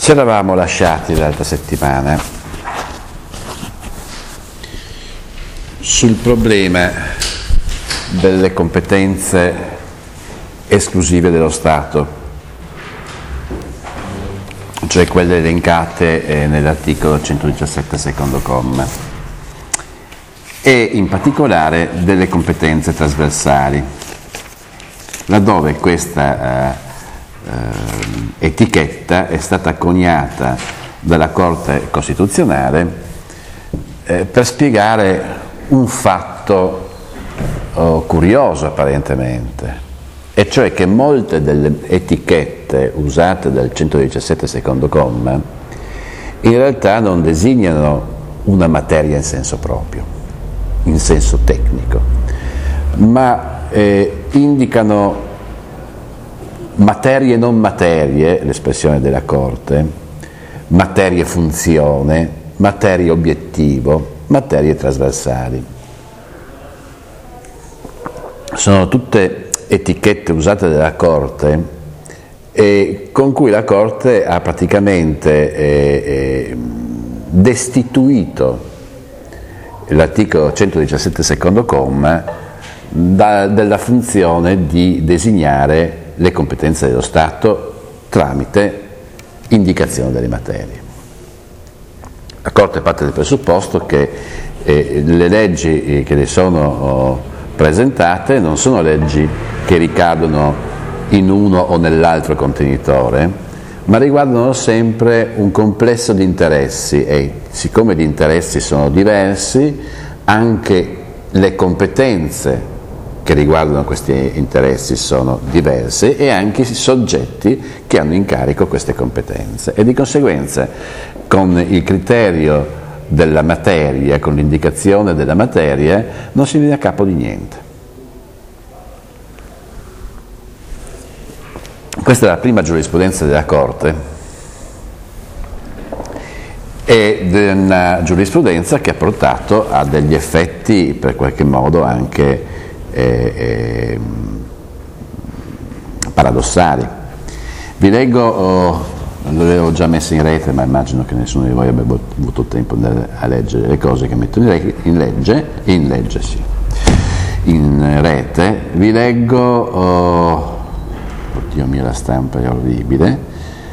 Ci eravamo lasciati l'altra settimana sul problema delle competenze esclusive dello Stato, cioè quelle elencate nell'articolo 117 secondo comma, e in particolare delle competenze trasversali, laddove questa etichetta è stata coniata dalla Corte Costituzionale per spiegare un fatto curioso apparentemente, e cioè che molte delle etichette usate dal 117 secondo comma in realtà non designano una materia in senso proprio, in senso tecnico, ma indicano materie e non materie, l'espressione della Corte, materie funzione, materie obiettivo, materie trasversali. Sono tutte etichette usate dalla Corte e con cui la Corte ha praticamente destituito l'articolo 117 secondo comma della funzione di designare le competenze dello Stato tramite indicazione delle materie. La Corte parte dal presupposto che le leggi che le sono presentate non sono leggi che ricadono in uno o nell'altro contenitore, ma riguardano sempre un complesso di interessi, e siccome gli interessi sono diversi, anche le competenze che riguardano questi interessi sono diverse e anche i soggetti che hanno in carico queste competenze, e di conseguenza con il criterio della materia, con l'indicazione della materia, non si viene a capo di niente. Questa è la prima giurisprudenza della Corte, ed è una giurisprudenza che ha portato a degli effetti per qualche modo anche paradossali. Vi leggo, l'avevo già messo in rete, ma immagino che nessuno di voi abbia avuto tempo a leggere le cose che metto in rete. Vi leggo, oddio mio, la stampa è orribile,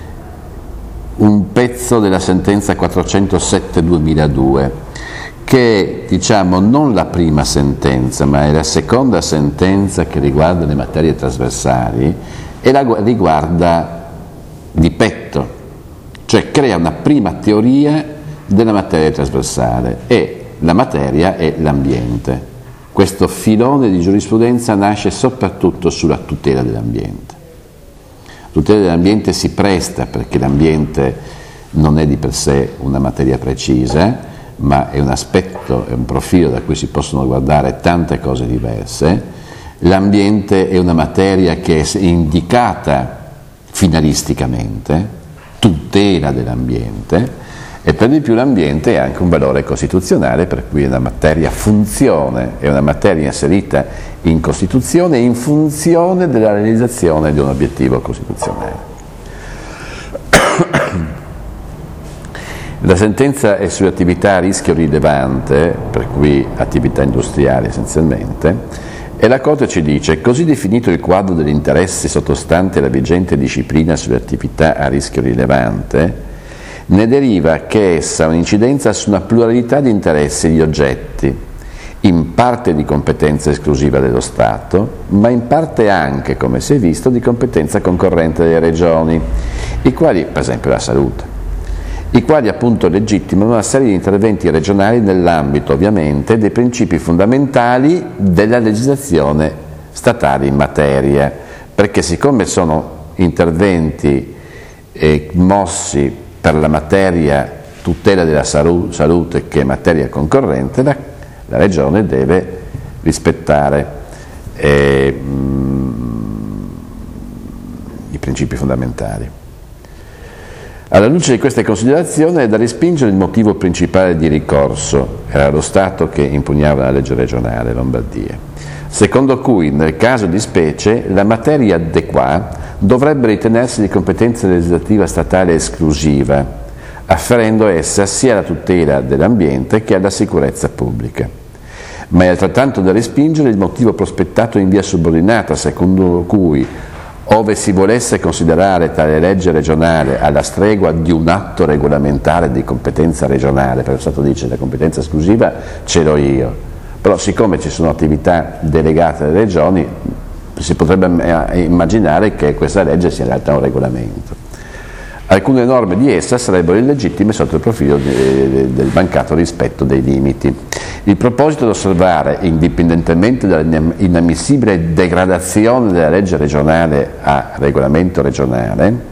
un pezzo della sentenza 407/2002, che diciamo non la prima sentenza, ma è la seconda sentenza che riguarda le materie trasversali, e la riguarda di petto, cioè crea una prima teoria della materia trasversale, e la materia è l'ambiente. Questo filone di giurisprudenza nasce soprattutto sulla tutela dell'ambiente. La tutela dell'ambiente si presta perché l'ambiente non è di per sé una materia precisa, ma è un aspetto, è un profilo da cui si possono guardare tante cose diverse. L'ambiente è una materia che è indicata finalisticamente, tutela dell'ambiente, e per di più l'ambiente è anche un valore costituzionale, per cui è una materia funzione, è una materia inserita in Costituzione in funzione della realizzazione di un obiettivo costituzionale. La sentenza è sulle attività a rischio rilevante, per cui attività industriali essenzialmente, e la Corte ci dice: così definito il quadro degli interessi sottostante alla vigente disciplina sulle attività a rischio rilevante, ne deriva che essa ha un'incidenza su una pluralità di interessi e di oggetti, in parte di competenza esclusiva dello Stato, ma in parte anche, come si è visto, di competenza concorrente delle regioni, i quali, per esempio la salute, i quali appunto legittimano una serie di interventi regionali nell'ambito ovviamente dei principi fondamentali della legislazione statale in materia, perché siccome sono interventi mossi per la materia tutela della salute, che è materia concorrente, la regione deve rispettare i principi fondamentali. Alla luce di queste considerazioni è da respingere il motivo principale di ricorso, era lo Stato che impugnava la legge regionale Lombardia, secondo cui nel caso di specie la materia de qua dovrebbe ritenersi di competenza legislativa statale esclusiva, afferendo essa sia alla tutela dell'ambiente che alla sicurezza pubblica. Ma è altrettanto da respingere il motivo prospettato in via subordinata, secondo cui, ove si volesse considerare tale legge regionale alla stregua di un atto regolamentare di competenza regionale, perché lo Stato dice la competenza esclusiva ce l'ho io, però siccome ci sono attività delegate alle regioni, si potrebbe immaginare che questa legge sia in realtà un regolamento. Alcune norme di essa sarebbero illegittime sotto il profilo del mancato rispetto dei limiti. Il proposito di osservare, indipendentemente dall'inammissibile degradazione della legge regionale a regolamento regionale,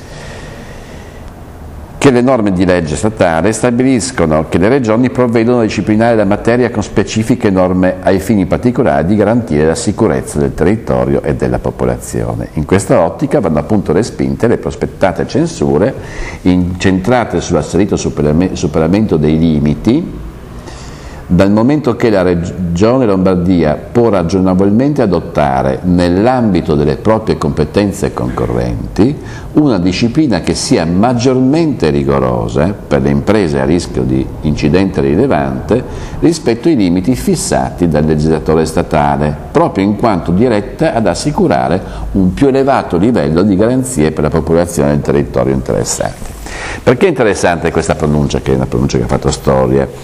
che le norme di legge statale stabiliscono che le regioni provvedono a disciplinare la materia con specifiche norme ai fini particolari di garantire la sicurezza del territorio e della popolazione. In questa ottica vanno appunto respinte le prospettate censure incentrate sull'asserito superamento dei limiti, dal momento che la Regione Lombardia può ragionevolmente adottare, nell'ambito delle proprie competenze concorrenti, una disciplina che sia maggiormente rigorosa per le imprese a rischio di incidente rilevante rispetto ai limiti fissati dal legislatore statale, proprio in quanto diretta ad assicurare un più elevato livello di garanzie per la popolazione del territorio interessato. Perché è interessante questa pronuncia, che è una pronuncia che ha fatto storia?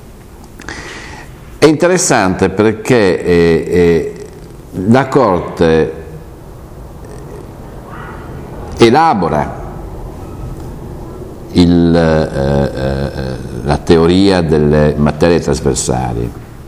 È interessante perché la Corte elabora la teoria delle materie trasversali,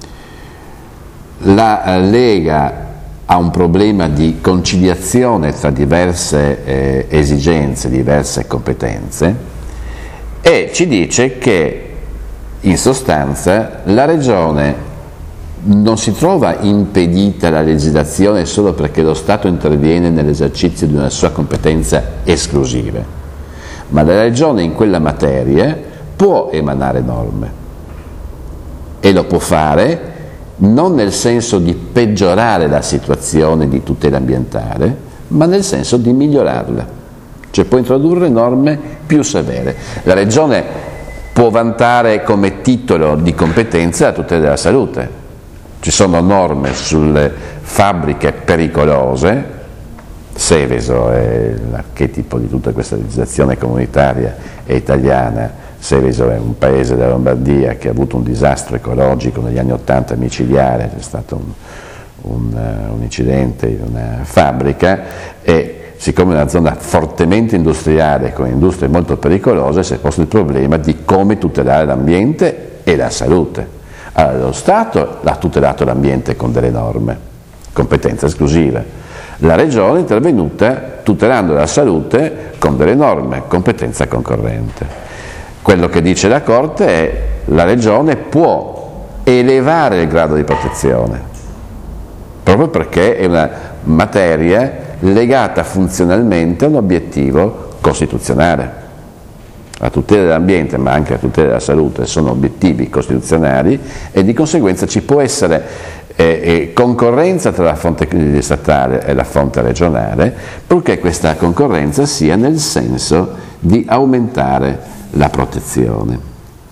la lega a un problema di conciliazione tra diverse esigenze, diverse competenze, e ci dice che in sostanza la Regione non si trova impedita la legislazione solo perché lo Stato interviene nell'esercizio di una sua competenza esclusiva, ma la Regione in quella materia può emanare norme e lo può fare non nel senso di peggiorare la situazione di tutela ambientale, ma nel senso di migliorarla, cioè può introdurre norme più severe. La Regione può vantare come titolo di competenza la tutela della salute. Ci sono norme sulle fabbriche pericolose, Seveso è l'archetipo di tutta questa legislazione comunitaria e italiana. Seveso è un paese della Lombardia che ha avuto un disastro ecologico negli anni '80 micidiale, c'è stato un incidente in una fabbrica e siccome è una zona fortemente industriale, con industrie molto pericolose, si è posto il problema di come tutelare l'ambiente e la salute. Allora, lo Stato ha tutelato l'ambiente con delle norme, competenza esclusiva. La Regione è intervenuta tutelando la salute con delle norme, competenza concorrente. Quello che dice la Corte è che la Regione può elevare il grado di protezione, proprio perché è una materia legata funzionalmente a un obiettivo costituzionale. La tutela dell'ambiente ma anche la tutela della salute sono obiettivi costituzionali e di conseguenza ci può essere concorrenza tra la fonte statale e la fonte regionale, purché questa concorrenza sia nel senso di aumentare la protezione.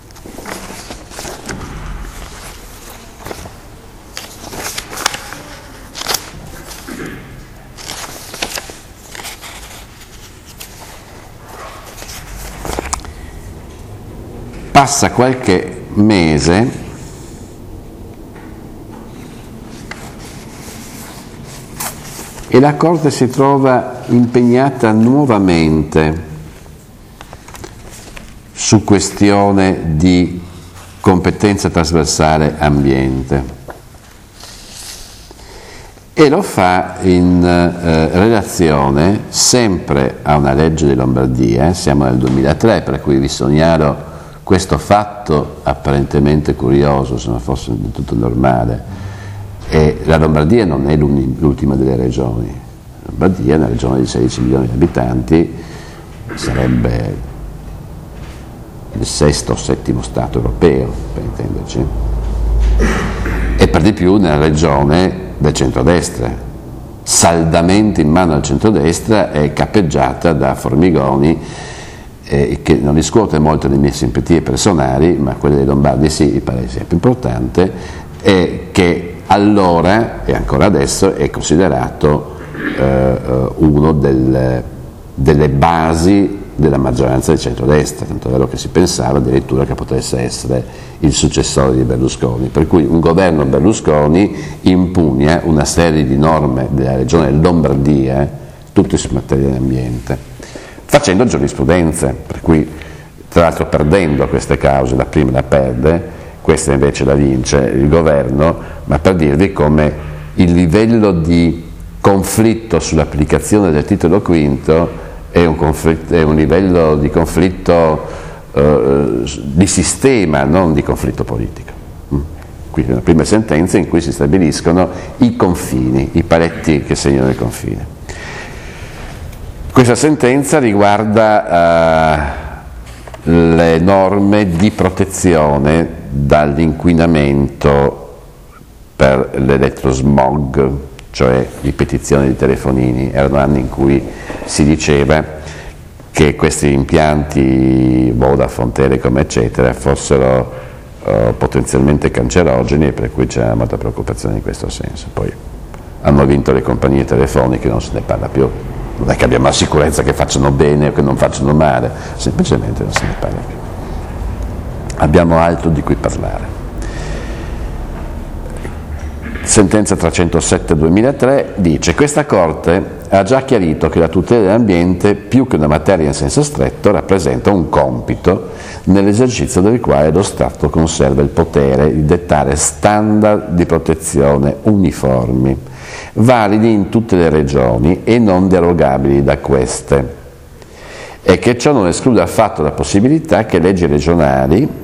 Passa qualche mese e la Corte si trova impegnata nuovamente su questione di competenza trasversale ambiente e lo fa in relazione sempre a una legge di Lombardia, siamo nel 2003, per cui vi segnalo questo fatto apparentemente curioso, se non fosse del tutto normale. E la Lombardia non è l'ultima delle regioni. La Lombardia è una regione di 16 milioni di abitanti, sarebbe il sesto o settimo Stato europeo, per intenderci, e per di più una regione del centrodestra, saldamente in mano al centrodestra è cappeggiata da Formigoni, che non riscuote molto le mie simpatie personali, ma quelle dei lombardi sì, mi pare sia più importante, e che allora e ancora adesso è considerato uno delle basi della maggioranza di centrodestra, tanto è vero che si pensava addirittura che potesse essere il successore di Berlusconi, per cui un governo Berlusconi impugna una serie di norme della regione Lombardia, tutte su materia di ambiente, facendo giurisprudenza, per cui tra l'altro perdendo queste cause, la prima la perde, questa invece la vince il governo, ma per dirvi come il livello di conflitto sull'applicazione del titolo quinto è un livello di conflitto di sistema, non di conflitto politico. Qui è una prima sentenza in cui si stabiliscono i confini, i paletti che segnano il confine. Questa sentenza riguarda le norme di protezione dall'inquinamento per l'elettrosmog, cioè ripetizione di telefonini. Erano anni in cui si diceva che questi impianti Vodafone, Telecom eccetera fossero potenzialmente cancerogeni, e per cui c'era molta preoccupazione in questo senso. Poi hanno vinto le compagnie telefoniche, non se ne parla più, non è che abbiamo la sicurezza che facciano bene o che non facciano male, semplicemente non se ne parla più, abbiamo altro di cui parlare. Sentenza 307/2003 dice: questa Corte ha già chiarito che la tutela dell'ambiente, più che una materia in senso stretto, rappresenta un compito nell'esercizio del quale lo Stato conserva il potere di dettare standard di protezione uniformi, validi in tutte le regioni e non derogabili da queste, e che ciò non esclude affatto la possibilità che leggi regionali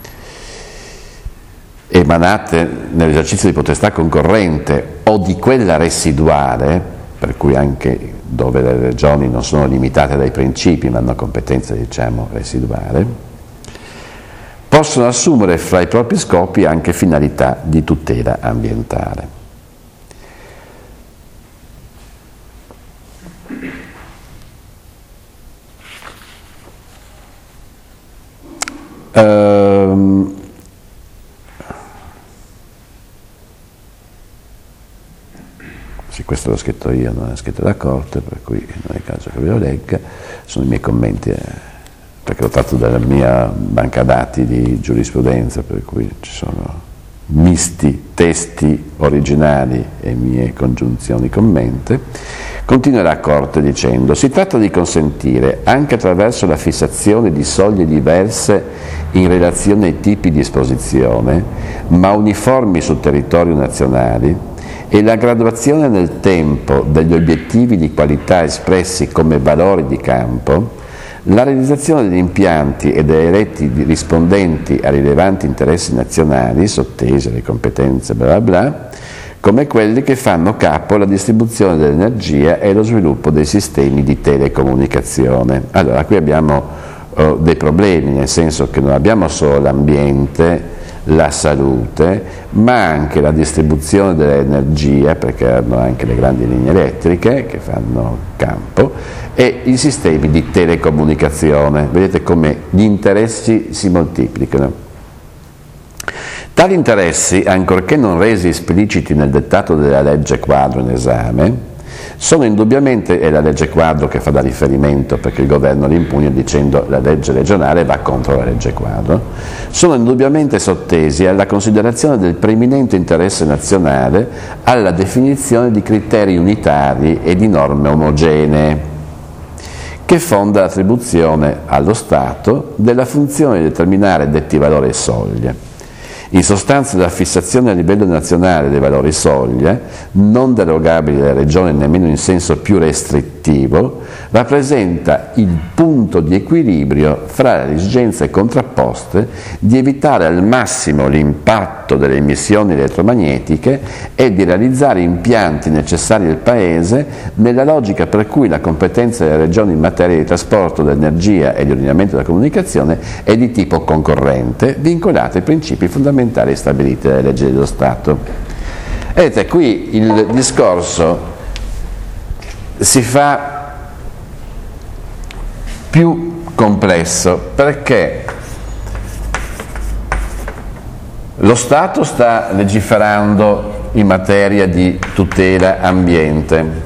emanate nell'esercizio di potestà concorrente o di quella residuale, per cui anche dove le regioni non sono limitate dai principi ma hanno competenza residuale, possono assumere fra i propri scopi anche finalità di tutela ambientale. Sì, questo l'ho scritto io, non è scritto la Corte, per cui non è il caso che ve lo legga, sono i miei commenti, perché l'ho tratto dalla mia banca dati di giurisprudenza, per cui ci sono misti testi originali e mie congiunzioni commente. Continua la Corte dicendo: si tratta di consentire, anche attraverso la fissazione di soglie diverse in relazione ai tipi di esposizione, ma uniformi sul territorio nazionale, e la graduazione nel tempo degli obiettivi di qualità espressi come valori di campo, la realizzazione degli impianti e delle reti rispondenti a rilevanti interessi nazionali, sottesi alle competenze bla bla bla, come quelli che fanno capo alla distribuzione dell'energia e allo sviluppo dei sistemi di telecomunicazione. Allora, qui abbiamo dei problemi, nel senso che non abbiamo solo l'ambiente, la salute, ma anche la distribuzione dell'energia, perché hanno anche le grandi linee elettriche che fanno campo, e i sistemi di telecomunicazione. Vedete come gli interessi si moltiplicano. Tali interessi, ancorché non resi espliciti nel dettato della legge quadro in esame, sono indubbiamente, è la legge quadro che fa da riferimento perché il governo li impugna dicendo la legge regionale va contro la legge quadro, sono indubbiamente sottesi alla considerazione del preminente interesse nazionale, alla definizione di criteri unitari e di norme omogenee, che fonda l'attribuzione allo Stato della funzione di determinare detti valori e soglie. In sostanza, la fissazione a livello nazionale dei valori soglia, non derogabili dalle regioni nemmeno in senso più restrittivo, rappresenta il punto di equilibrio fra le esigenze contrapposte di evitare al massimo l'impatto delle emissioni elettromagnetiche e di realizzare impianti necessari al Paese nella logica per cui la competenza delle regioni in materia di trasporto, dell'energia e di ordinamento della comunicazione è di tipo concorrente, vincolata ai principi fondamentali stabiliti dalle leggi dello Stato. Vedete, qui il discorso si fa più complesso perché lo Stato sta legiferando in materia di tutela ambiente,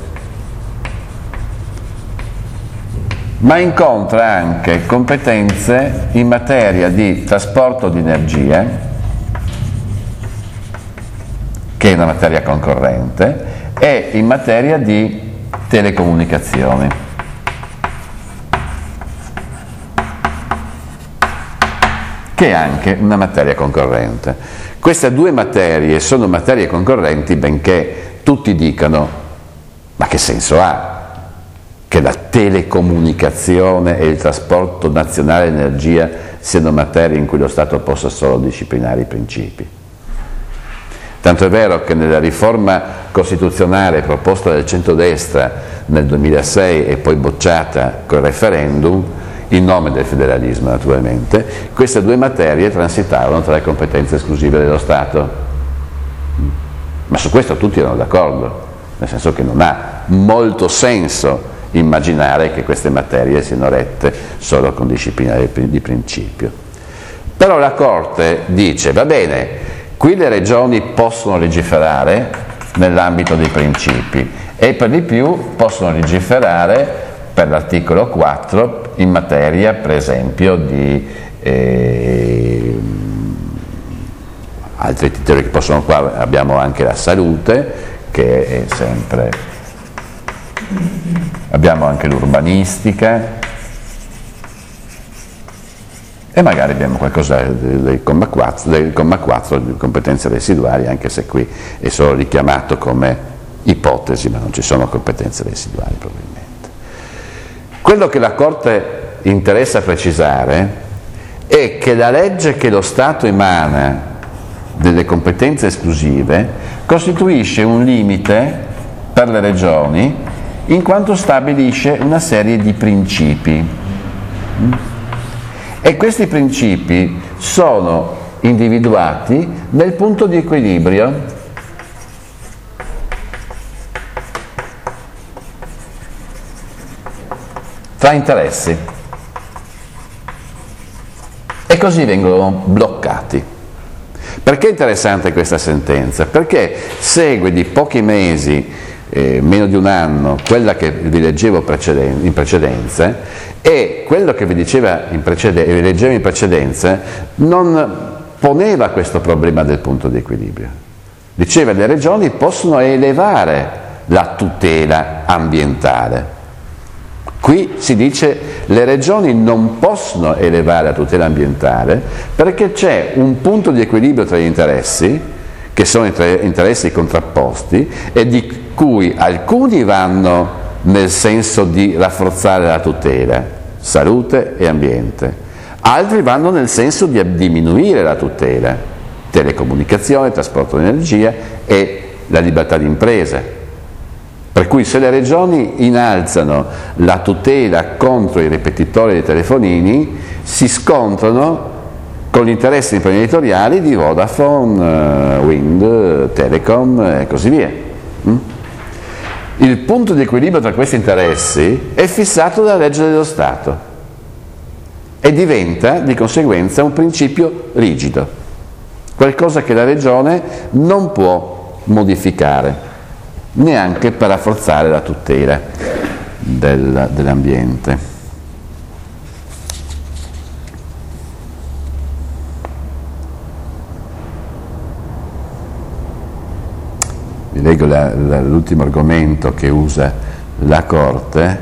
ma incontra anche competenze in materia di trasporto di energia, che è una materia concorrente, e in materia di telecomunicazioni. Che è anche una materia concorrente. Queste due materie sono materie concorrenti, benché tutti dicano: ma che senso ha che la telecomunicazione e il trasporto nazionale di energia siano materie in cui lo Stato possa solo disciplinare i principi? Tanto è vero che nella riforma costituzionale proposta dal centrodestra nel 2006 e poi bocciata col referendum, in nome del federalismo naturalmente, queste due materie transitavano tra le competenze esclusive dello Stato. Ma su questo tutti erano d'accordo, nel senso che non ha molto senso immaginare che queste materie siano rette solo con disciplina di principio. Però la Corte dice: va bene, qui le regioni possono legiferare nell'ambito dei principi e per di più possono legiferare per l'articolo 4 in materia per esempio di altri titoli che possono, qua abbiamo anche la salute, che è sempre, abbiamo anche l'urbanistica e magari abbiamo qualcosa del comma 4 di competenze residuali, anche se qui è solo richiamato come ipotesi, ma non ci sono competenze residuali probabilmente. Quello che la Corte interessa precisare è che la legge che lo Stato emana delle competenze esclusive costituisce un limite per le regioni in quanto stabilisce una serie di principi. E questi principi sono individuati nel punto di equilibrio tra interessi, e così vengono bloccati. Perché è interessante questa sentenza? Perché segue di pochi mesi, meno di un anno, quella che vi leggevo in precedenza, e quello che vi leggevo in precedenza non poneva questo problema del punto di equilibrio. Diceva: le regioni possono elevare la tutela ambientale. Qui si dice: le regioni non possono elevare la tutela ambientale perché c'è un punto di equilibrio tra gli interessi, che sono interessi contrapposti, e di cui alcuni vanno nel senso di rafforzare la tutela, salute e ambiente, altri vanno nel senso di diminuire la tutela, telecomunicazione, trasporto di energia e la libertà di impresa. Per cui se le regioni innalzano la tutela contro i ripetitori dei telefonini, si scontrano con gli interessi imprenditoriali di Vodafone, Wind, Telecom e così via. Il punto di equilibrio tra questi interessi è fissato dalla legge dello Stato e diventa di conseguenza un principio rigido, qualcosa che la regione non può modificare, neanche per rafforzare la tutela dell'ambiente. Vi leggo l'ultimo argomento che usa la Corte,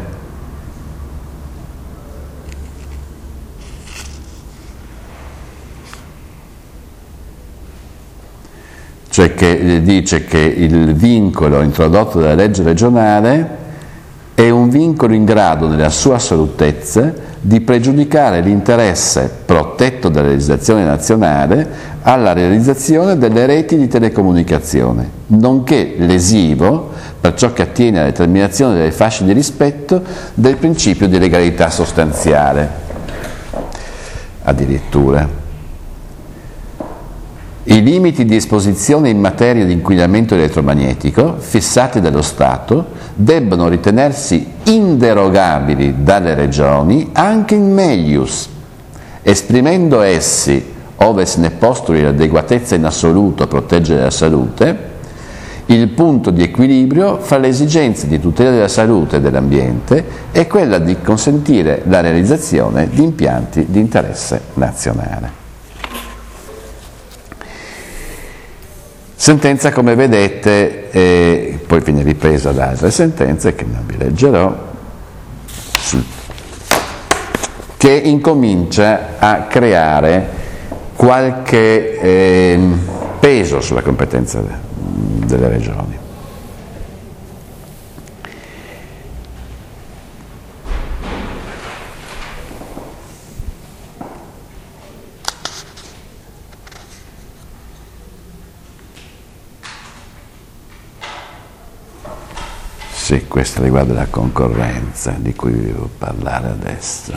cioè che dice che il vincolo introdotto dalla legge regionale è un vincolo in grado, nella sua assolutezza, di pregiudicare l'interesse protetto dalla legislazione nazionale alla realizzazione delle reti di telecomunicazione, nonché lesivo per ciò che attiene alla determinazione delle fasce di rispetto del principio di legalità sostanziale. Addirittura. I limiti di esposizione in materia di inquinamento elettromagnetico fissati dallo Stato debbono ritenersi inderogabili dalle regioni anche in melius, esprimendo essi, ove se ne postuli l'adeguatezza in assoluto a proteggere la salute, il punto di equilibrio fra le esigenze di tutela della salute e dell'ambiente e quella di consentire la realizzazione di impianti di interesse nazionale. Sentenza, come vedete, poi viene ripresa da altre sentenze che non vi leggerò, che incomincia a creare qualche peso sulla competenza delle regioni. Sì, questo riguarda la concorrenza di cui vi devo parlare adesso.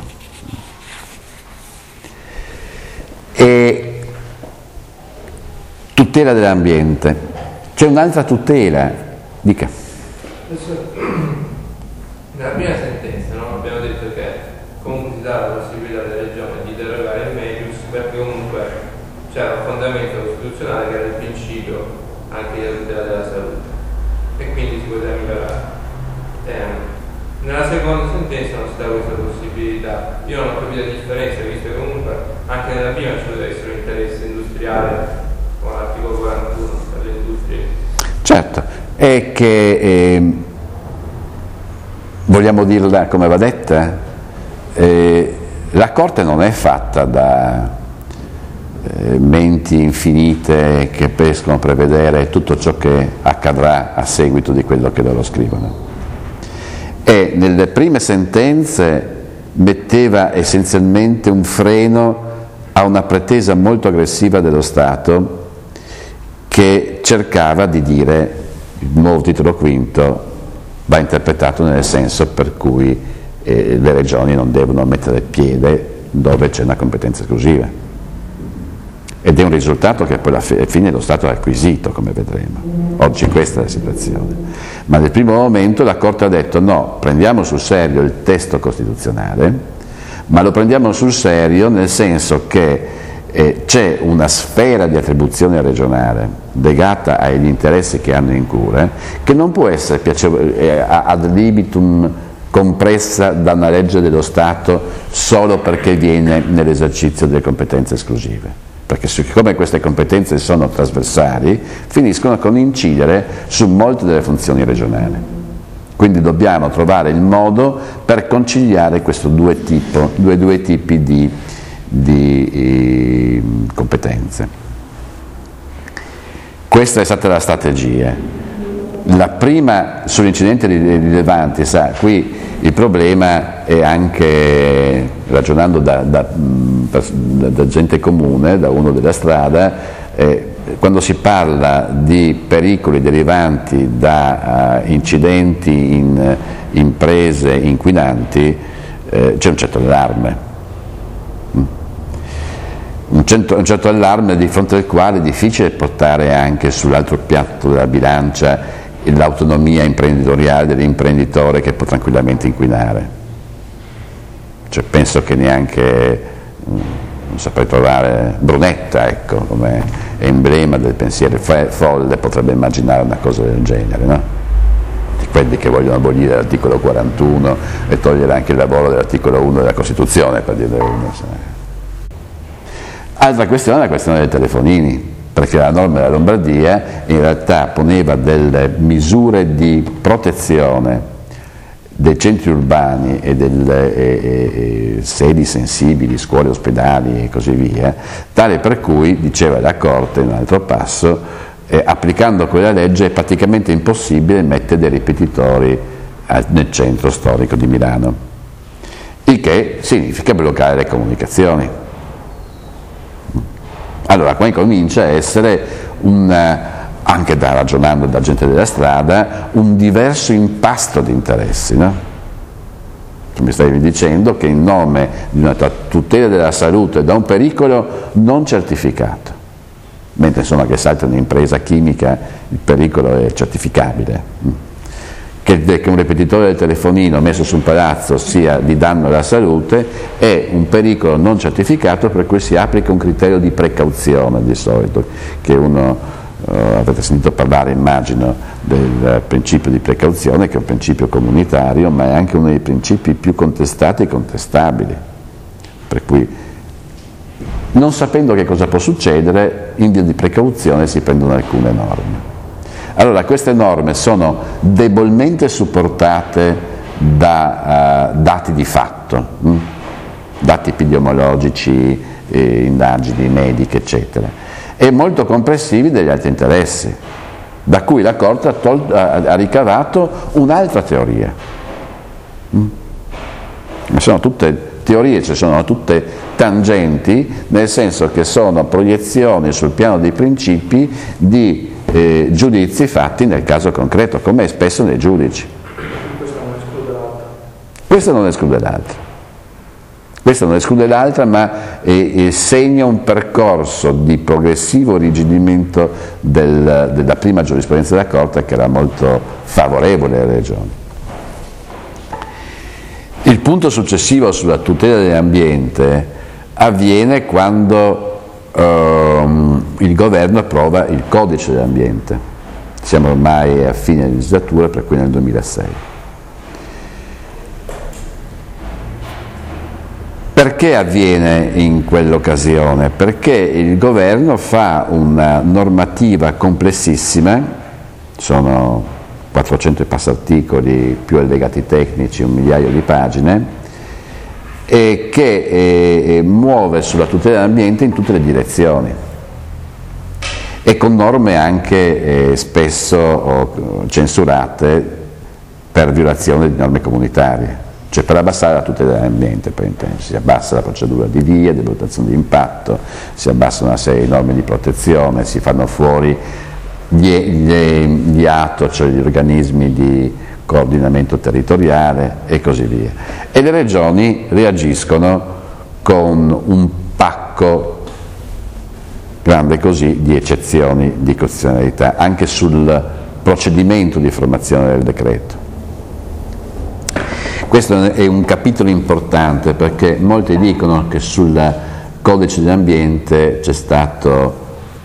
E tutela dell'ambiente. C'è un'altra tutela, dica. Adesso, nella prima sentenza, no, abbiamo detto che comunque si dà la possibilità alle regioni di derogare il medius perché comunque c'era un fondamento costituzionale che era il principio anche della tutela della salute e quindi si poteva migliorare. Nella seconda sentenza non si dà questa possibilità. Io non ho capito la differenza, visto che comunque anche nella prima ci deve essere un interesse industriale con l'articolo 41 per le industrie. Certo, è che vogliamo dirla come va detta, la Corte non è fatta da menti infinite che riescono a prevedere tutto ciò che accadrà a seguito di quello che loro scrivono. E nelle prime sentenze metteva essenzialmente un freno a una pretesa molto aggressiva dello Stato che cercava di dire il nuovo titolo quinto va interpretato nel senso per cui le regioni non devono mettere piede dove c'è una competenza esclusiva. Ed è un risultato che poi alla fine lo Stato ha acquisito, come vedremo. Oggi questa è la situazione. Ma nel primo momento la Corte ha detto no, prendiamo sul serio il testo costituzionale, ma lo prendiamo sul serio nel senso che c'è una sfera di attribuzione regionale legata agli interessi che hanno in cura, che non può essere ad libitum compressa da una legge dello Stato solo perché viene nell'esercizio delle competenze esclusive. Perché siccome queste competenze sono trasversali, finiscono con incidere su molte delle funzioni regionali. Quindi dobbiamo trovare il modo per conciliare questi due tipi di competenze. Questa è stata la strategia. La prima sugli incidenti rilevanti, sa, qui il problema è anche, ragionando da gente comune, da uno della strada, quando si parla di pericoli derivanti da incidenti in imprese inquinanti, c'è un certo allarme. Un certo allarme di fronte al quale è difficile portare anche sull'altro piatto della bilancia l'autonomia imprenditoriale dell'imprenditore che può tranquillamente inquinare. Cioè, penso che neanche, non saprei trovare, Brunetta, ecco, come emblema del pensiero folle potrebbe immaginare una cosa del genere, no? Di quelli che vogliono abolire l'articolo 41 e togliere anche il lavoro dell'articolo 1 della Costituzione, per dire uno. Altra questione è la questione dei telefonini, perché la norma della Lombardia in realtà poneva delle misure di protezione dei centri urbani e delle sedi sensibili, scuole, ospedali e così via, tale per cui, diceva la Corte in un altro passo, applicando quella legge è praticamente impossibile mettere dei ripetitori nel centro storico di Milano, il che significa bloccare le comunicazioni. Allora, qua comincia a essere anche ragionando da gente della strada, un diverso impasto di interessi, no? Tu mi stavi dicendo che in nome di una tutela della salute da un pericolo non certificato, mentre insomma che salta un'impresa chimica il pericolo è certificabile. Che un ripetitore del telefonino messo su un palazzo sia di danno alla salute è un pericolo non certificato, per cui si applica un criterio di precauzione di solito, che uno, avete sentito parlare immagino del principio di precauzione, che è un principio comunitario, ma è anche uno dei principi più contestati e contestabili, per cui non sapendo che cosa può succedere, in via di precauzione si prendono alcune norme. Allora, queste norme sono debolmente supportate da dati di fatto, dati epidemiologici, indagini mediche, eccetera, e molto compressivi degli altri interessi, da cui la Corte ha ricavato un'altra teoria. Ma sono tutte teorie, cioè sono tutte tangenti, nel senso che sono proiezioni sul piano dei principi di giudizi fatti nel caso concreto, come è spesso nei giudici. Questo non esclude l'altra. Questo non esclude l'altra. Questo non esclude l'altra, ma segna un percorso di progressivo irrigidimento della prima giurisprudenza della Corte, che era molto favorevole alle regioni. Il punto successivo sulla tutela dell'ambiente avviene quando il governo approva il codice dell'ambiente. Siamo ormai a fine legislatura, per cui nel 2006. Perché avviene in quell'occasione? Perché il governo fa una normativa complessissima, sono 400 e passa articoli più allegati tecnici, 1 migliaio di pagine, e che muove sulla tutela dell'ambiente in tutte le direzioni e con norme anche spesso censurate per violazione di norme comunitarie, cioè per abbassare la tutela dell'ambiente, per intendersi. Si abbassa la procedura di VIA, di valutazione di impatto, si abbassa una serie di norme di protezione, si fanno fuori gli ATO, cioè gli organismi di coordinamento territoriale e così via. E le regioni reagiscono con un pacco grande così di eccezioni di costituzionalità, anche sul procedimento di formazione del decreto. Questo è un capitolo importante, perché molti dicono che sul codice dell'ambiente c'è stato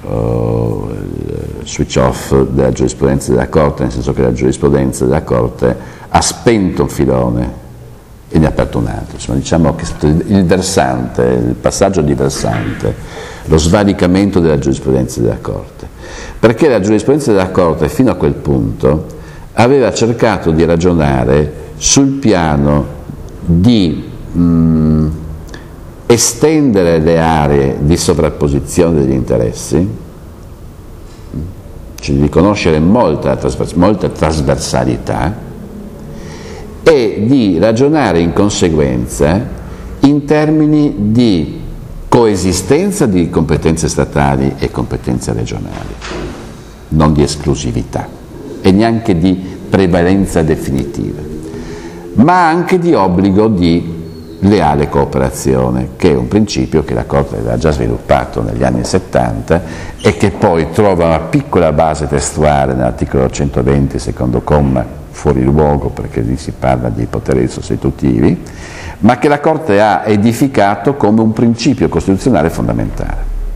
switch off della giurisprudenza della Corte, nel senso che la giurisprudenza della Corte ha spento un filone e ne ha aperto un altro. Insomma, diciamo che il versante, il passaggio di versante, lo svaricamento della giurisprudenza della Corte, perché la giurisprudenza della Corte fino a quel punto aveva cercato di ragionare sul piano di estendere le aree di sovrapposizione degli interessi, cioè di riconoscere molta trasversalità, e di ragionare in conseguenza in termini di coesistenza di competenze statali e competenze regionali, non di esclusività e neanche di prevalenza definitiva, ma anche di obbligo di leale cooperazione, che è un principio che la Corte aveva già sviluppato negli anni 70 e che poi trova una piccola base testuale nell'articolo 120, secondo comma, fuori luogo, perché lì si parla di poteri sostitutivi, ma che la Corte ha edificato come un principio costituzionale fondamentale.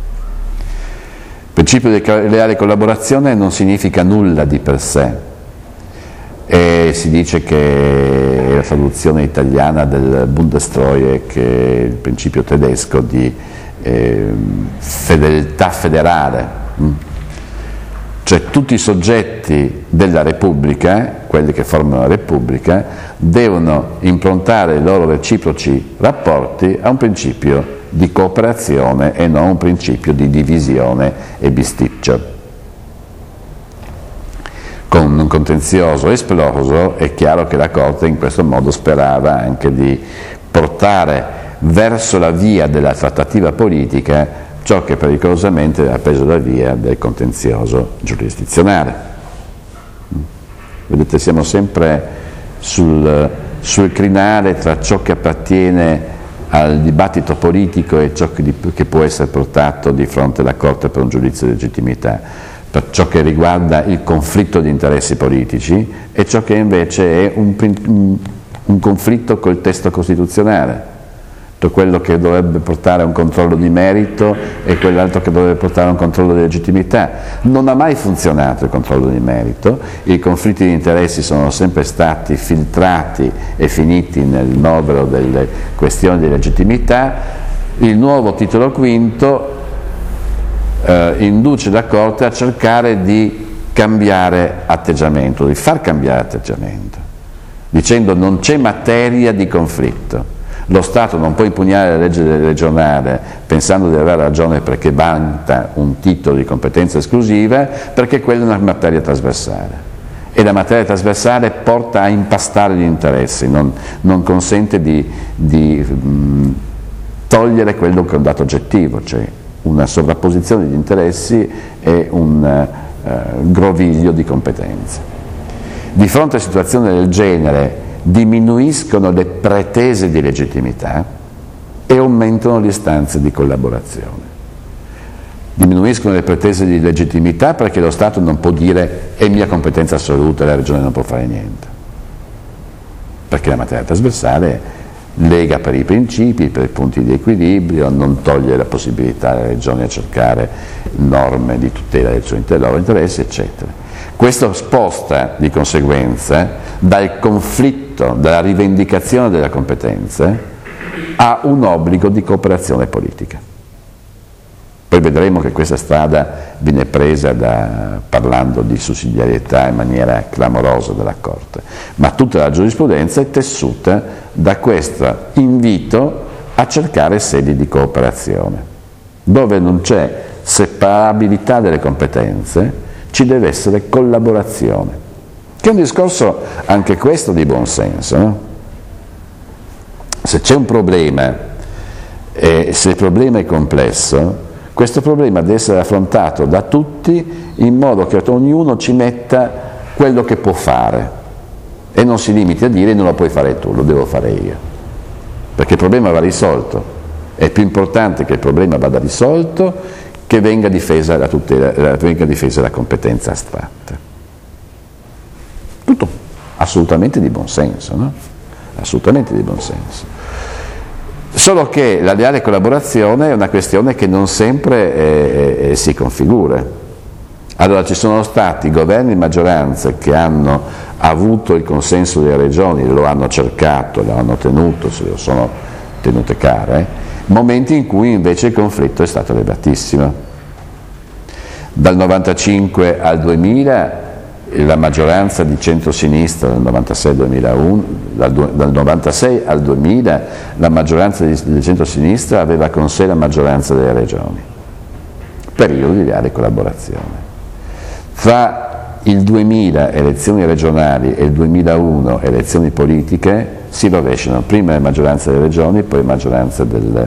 Il principio di leale collaborazione non significa nulla di per sé, e si dice che è la traduzione italiana del Bundestreue, che è il principio tedesco di fedeltà federale, cioè tutti i soggetti della Repubblica, quelli che formano la Repubblica, devono improntare i loro reciproci rapporti a un principio di cooperazione e non un principio di divisione e bisticcio. Con un contenzioso esploso è chiaro che la Corte in questo modo sperava anche di portare verso la via della trattativa politica ciò che pericolosamente ha preso la via del contenzioso giurisdizionale. Vedete, siamo sempre sul crinale tra ciò che appartiene al dibattito politico è ciò che può essere portato di fronte alla Corte per un giudizio di legittimità, per ciò che riguarda il conflitto di interessi politici e ciò che invece è un conflitto col testo costituzionale, quello che dovrebbe portare a un controllo di merito e quell'altro che dovrebbe portare a un controllo di legittimità. Non ha mai funzionato il controllo di merito, i conflitti di interessi sono sempre stati filtrati e finiti nel novero delle questioni di legittimità. Il nuovo titolo quinto induce la Corte a cercare di cambiare atteggiamento, di far cambiare atteggiamento, dicendo non c'è materia di conflitto. Lo Stato non può impugnare la legge regionale pensando di avere ragione perché vanta un titolo di competenza esclusiva, perché quella è una materia trasversale e la materia trasversale porta a impastare gli interessi, non consente di togliere quello che è un dato oggettivo, cioè una sovrapposizione di interessi e un groviglio di competenze. Di fronte a situazioni del genere diminuiscono le pretese di legittimità e aumentano le istanze di collaborazione. Diminuiscono le pretese di legittimità perché lo Stato non può dire è mia competenza assoluta e la Regione non può fare niente, perché la materia trasversale lega per i principi, per i punti di equilibrio, non toglie la possibilità alle Regioni a cercare norme di tutela dei loro interessi, eccetera. Questo sposta di conseguenza dal conflitto, dalla rivendicazione della competenza a un obbligo di cooperazione politica. Poi vedremo che questa strada viene presa parlando di sussidiarietà in maniera clamorosa dalla Corte, ma tutta la giurisprudenza è tessuta da questo invito a cercare sedi di cooperazione. Dove non c'è separabilità delle competenze, ci deve essere collaborazione, che è un discorso anche questo di buon senso, no? Se c'è un problema e se il problema è complesso, questo problema deve essere affrontato da tutti in modo che ognuno ci metta quello che può fare e non si limiti a dire non lo puoi fare tu, lo devo fare io, perché il problema va risolto. È più importante che il problema vada risolto che venga difesa la competenza astratta. Tutto assolutamente di buon senso, no? Assolutamente di buon senso. Solo che la leale collaborazione è una questione che non sempre si configura. Allora ci sono stati governi e maggioranze che hanno avuto il consenso delle regioni, lo hanno cercato, lo hanno tenuto, se lo sono tenute care, momenti in cui invece il conflitto è stato elevatissimo. Dal 95 al 2000 la maggioranza di centrosinistra, dal 96 al 2000 la maggioranza di centrosinistra aveva con sé la maggioranza delle regioni, periodo di leale collaborazione. Fra il 2000 elezioni regionali e il 2001 elezioni politiche si rovesciano prima le maggioranze delle regioni, poi le maggioranze del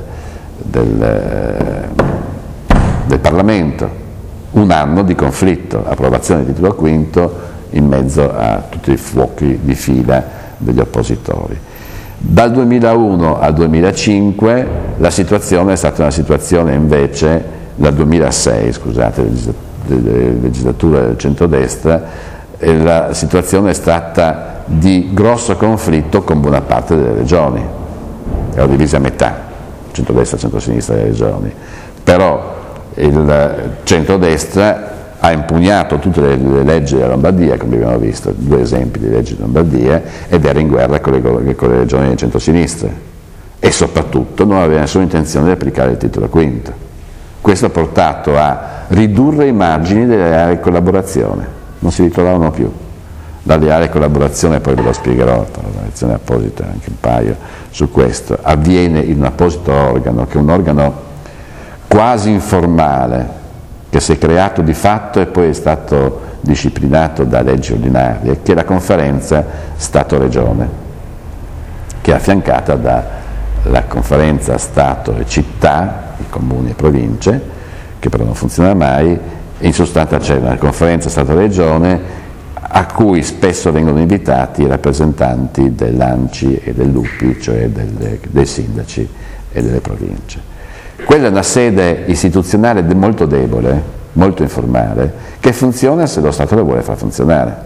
Parlamento. Un anno di conflitto, approvazione del titolo quinto in mezzo a tutti i fuochi di fila degli oppositori. Dal 2001 al 2005 la situazione è stata una situazione invece, dal 2006, scusate, legislatura del centrodestra, la situazione è stata di grosso conflitto con buona parte delle regioni, era divisa a metà, centrodestra e centrosinistra delle regioni, però il centrodestra ha impugnato tutte le leggi della Lombardia, come abbiamo visto, due esempi di leggi di Lombardia, ed era in guerra con le regioni del centrosinistra e soprattutto non aveva nessuna intenzione di applicare il titolo quinto. Questo ha portato a ridurre i margini della leale collaborazione, non si ritrovavano più. La leale collaborazione, poi ve lo spiegherò tra una lezione apposita, anche un paio su questo, avviene in un apposito organo, che è un organo quasi informale, che si è creato di fatto e poi è stato disciplinato da leggi ordinarie, che è la conferenza Stato-Regione, che è affiancata dalla conferenza Stato e Città, i comuni e province, che però non funziona mai, e in sostanza c'è una conferenza Stato-Regione a cui spesso vengono invitati i rappresentanti dell'ANCI e dell'UPI, cioè dei sindaci e delle province. Quella è una sede istituzionale molto debole, molto informale, che funziona se lo Stato la vuole far funzionare.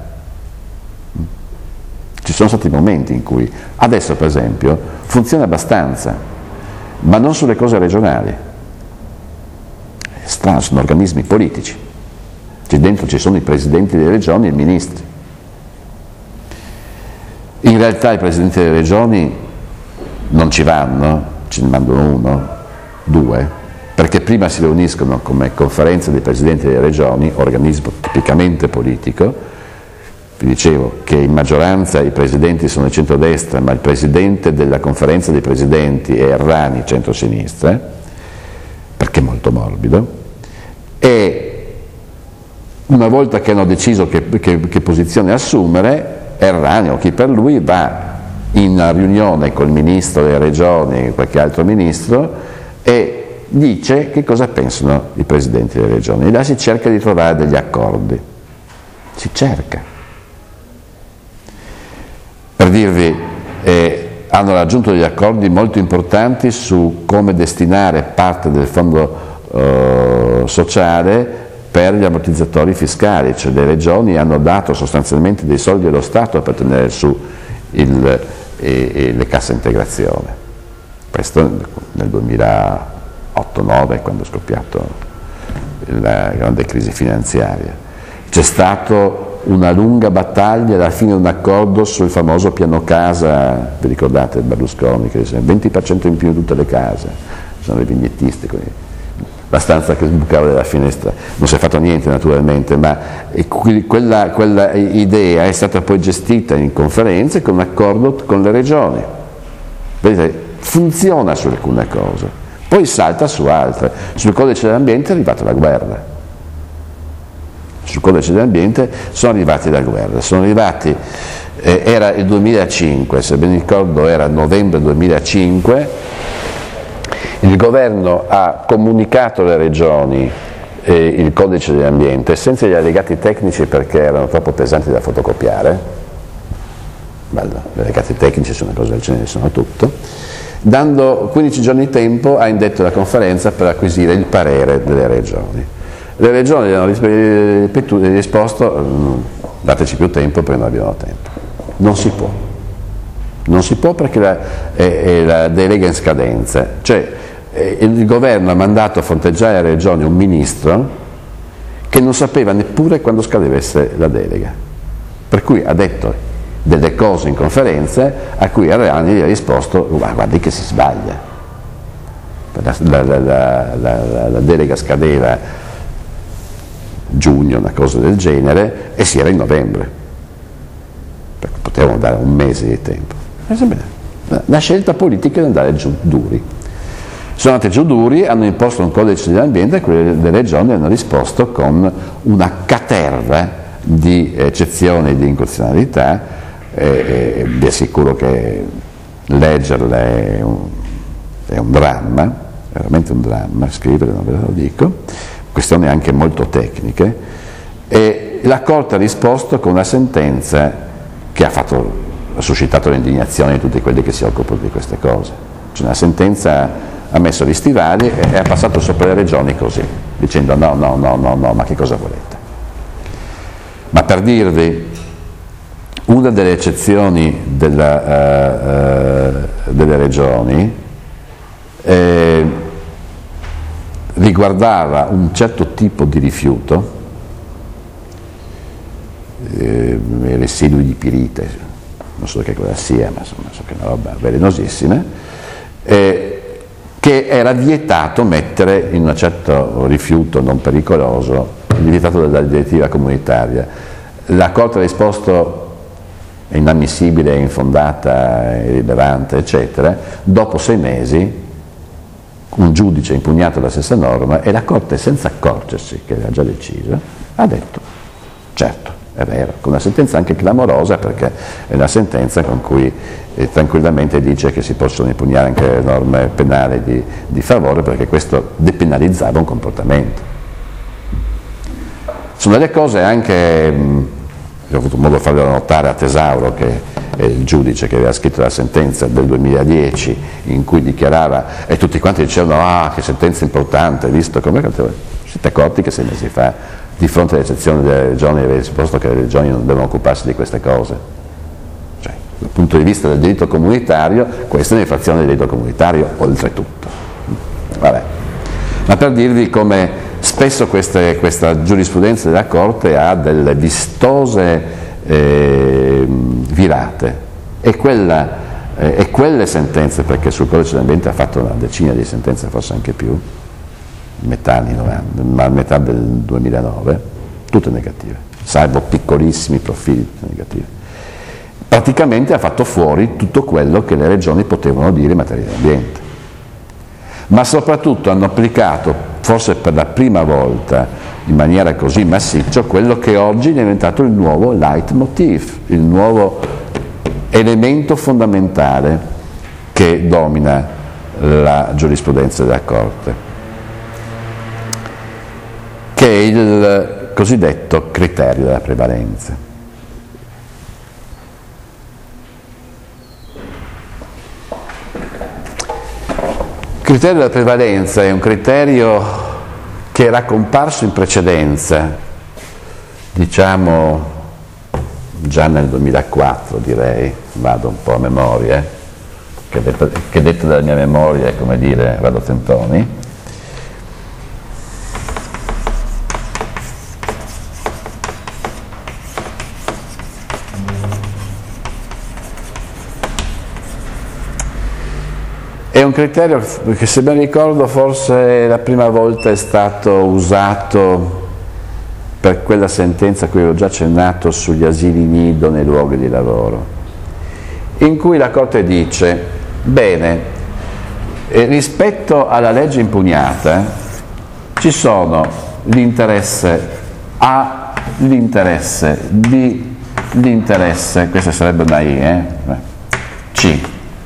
Ci sono stati momenti in cui, adesso per esempio, funziona abbastanza, ma non sulle cose regionali. È strano, sono organismi politici. Dentro ci sono i presidenti delle regioni e i ministri. In realtà i presidenti delle regioni non ci vanno, ce ne mandano uno, due, perché prima si riuniscono come conferenza dei presidenti delle regioni, organismo tipicamente politico. Vi dicevo che in maggioranza i presidenti sono di centrodestra, ma il presidente della conferenza dei presidenti è Errani, centrosinistra, perché è molto morbido, e una volta che hanno deciso che posizione assumere, Errani o chi per lui va in riunione col ministro delle regioni, qualche altro ministro, e dice che cosa pensano i presidenti delle regioni. E là si cerca di trovare degli accordi. Si cerca. Per dirvi, hanno raggiunto degli accordi molto importanti su come destinare parte del fondo sociale per gli ammortizzatori fiscali, cioè le regioni hanno dato sostanzialmente dei soldi allo Stato per tenere su le casse integrazione. Questo nel 2008-2009, quando è scoppiata la grande crisi finanziaria. C'è stata una lunga battaglia, alla fine un accordo sul famoso piano casa, vi ricordate Berlusconi, che dice 20% in più in tutte le case, sono le vignettiste, quindi la stanza che sbucava dalla finestra. Non si è fatto niente naturalmente, ma quella idea è stata poi gestita in conferenze con un accordo con le regioni. Vedete, funziona su alcune cose, poi salta su altre. Sul codice dell'ambiente è arrivata la guerra. Sul codice dell'ambiente sono arrivati la guerra, era il 2005, se ben ricordo era novembre 2005, il governo ha comunicato alle regioni il codice dell'ambiente senza gli allegati tecnici perché erano troppo pesanti da fotocopiare. Bello, gli allegati tecnici sono una cosa del genere, sono tutto. Dando 15 giorni di tempo ha indetto la conferenza per acquisire il parere delle regioni. Le regioni gli hanno risposto dateci più tempo perché non abbiamo tempo. Non si può. Non si può perché la delega è in scadenza. Cioè, il governo ha mandato a fronteggiare alle regioni un ministro che non sapeva neppure quando scadesse la delega, per cui ha detto delle cose in conferenza a cui Errani gli ha risposto guardi che si sbaglia, la delega scadeva giugno, una cosa del genere, e si era in novembre, perché potevano dare un mese di tempo. La scelta politica è di andare giù duri. Sono andati giù duri, hanno imposto un codice dell'ambiente e quelle regioni hanno risposto con una caterva di eccezioni di incostituzionalità. Vi assicuro che leggerle è un dramma, veramente un dramma, scrivere non ve lo dico, questioni anche molto tecniche, e la Corte ha risposto con una sentenza che ha suscitato l'indignazione di tutti quelli che si occupano di queste cose. Cioè una sentenza ha messo gli stivali e ha passato sopra le regioni così, dicendo no, ma che cosa volete? Ma per dirvi, una delle eccezioni delle regioni riguardava un certo tipo di rifiuto, residui di pirite, non so che cosa sia, ma insomma so che è una roba velenosissima, che era vietato mettere in un certo rifiuto non pericoloso, vietato dalla direttiva comunitaria. La Corte ha risposto è inammissibile, è infondata, è irrilevante, eccetera. Dopo 6 mesi un giudice ha impugnato la stessa norma e la Corte, senza accorgersi che aveva già deciso, ha detto certo, è vero, con una sentenza anche clamorosa, perché è una sentenza con cui tranquillamente dice che si possono impugnare anche le norme penali di favore, perché questo depenalizzava un comportamento. Sono delle cose anche ho avuto modo di farlo notare a Tesauro, che è il giudice che aveva scritto la sentenza del 2010, in cui dichiarava, e tutti quanti dicevano, ah, che sentenza importante, visto come... Siete accorti che 6 mesi fa, di fronte alle eccezioni delle regioni, aveva risposto che le regioni non devono occuparsi di queste cose? Cioè, dal punto di vista del diritto comunitario, questa è un'infrazione del diritto comunitario, oltretutto. Vabbè. Ma per dirvi come spesso questa giurisprudenza della Corte ha delle vistose virate, e quelle sentenze, perché sul codice dell'ambiente ha fatto una decina di sentenze, forse anche più, metà anni 90, ma a metà del 2009, tutte negative, salvo piccolissimi profili negativi. Praticamente ha fatto fuori tutto quello che le regioni potevano dire in materia di ambiente, ma soprattutto hanno applicato, forse per la prima volta in maniera così massiccia, quello che oggi è diventato il nuovo leitmotiv, il nuovo elemento fondamentale che domina la giurisprudenza della Corte, che è il cosiddetto criterio della prevalenza. Il criterio della prevalenza è un criterio che era comparso in precedenza, diciamo già nel 2004, direi, vado un po' a memoria, che detto dalla mia memoria è come dire vado a tentoni. È un criterio che, se ben ricordo, forse la prima volta è stato usato per quella sentenza a cui avevo già accennato sugli asili nido nei luoghi di lavoro, in cui la Corte dice, bene, rispetto alla legge impugnata ci sono l'interesse A, l'interesse B, l'interesse, questa sarebbe una I, C.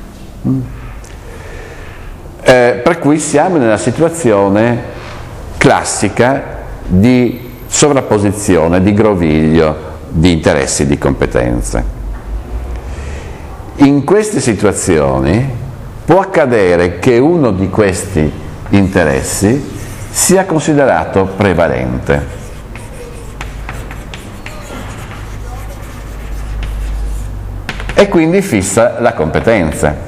Per cui siamo nella situazione classica di sovrapposizione, di groviglio di interessi e di competenze. In queste situazioni può accadere che uno di questi interessi sia considerato prevalente. E quindi fissa la competenza.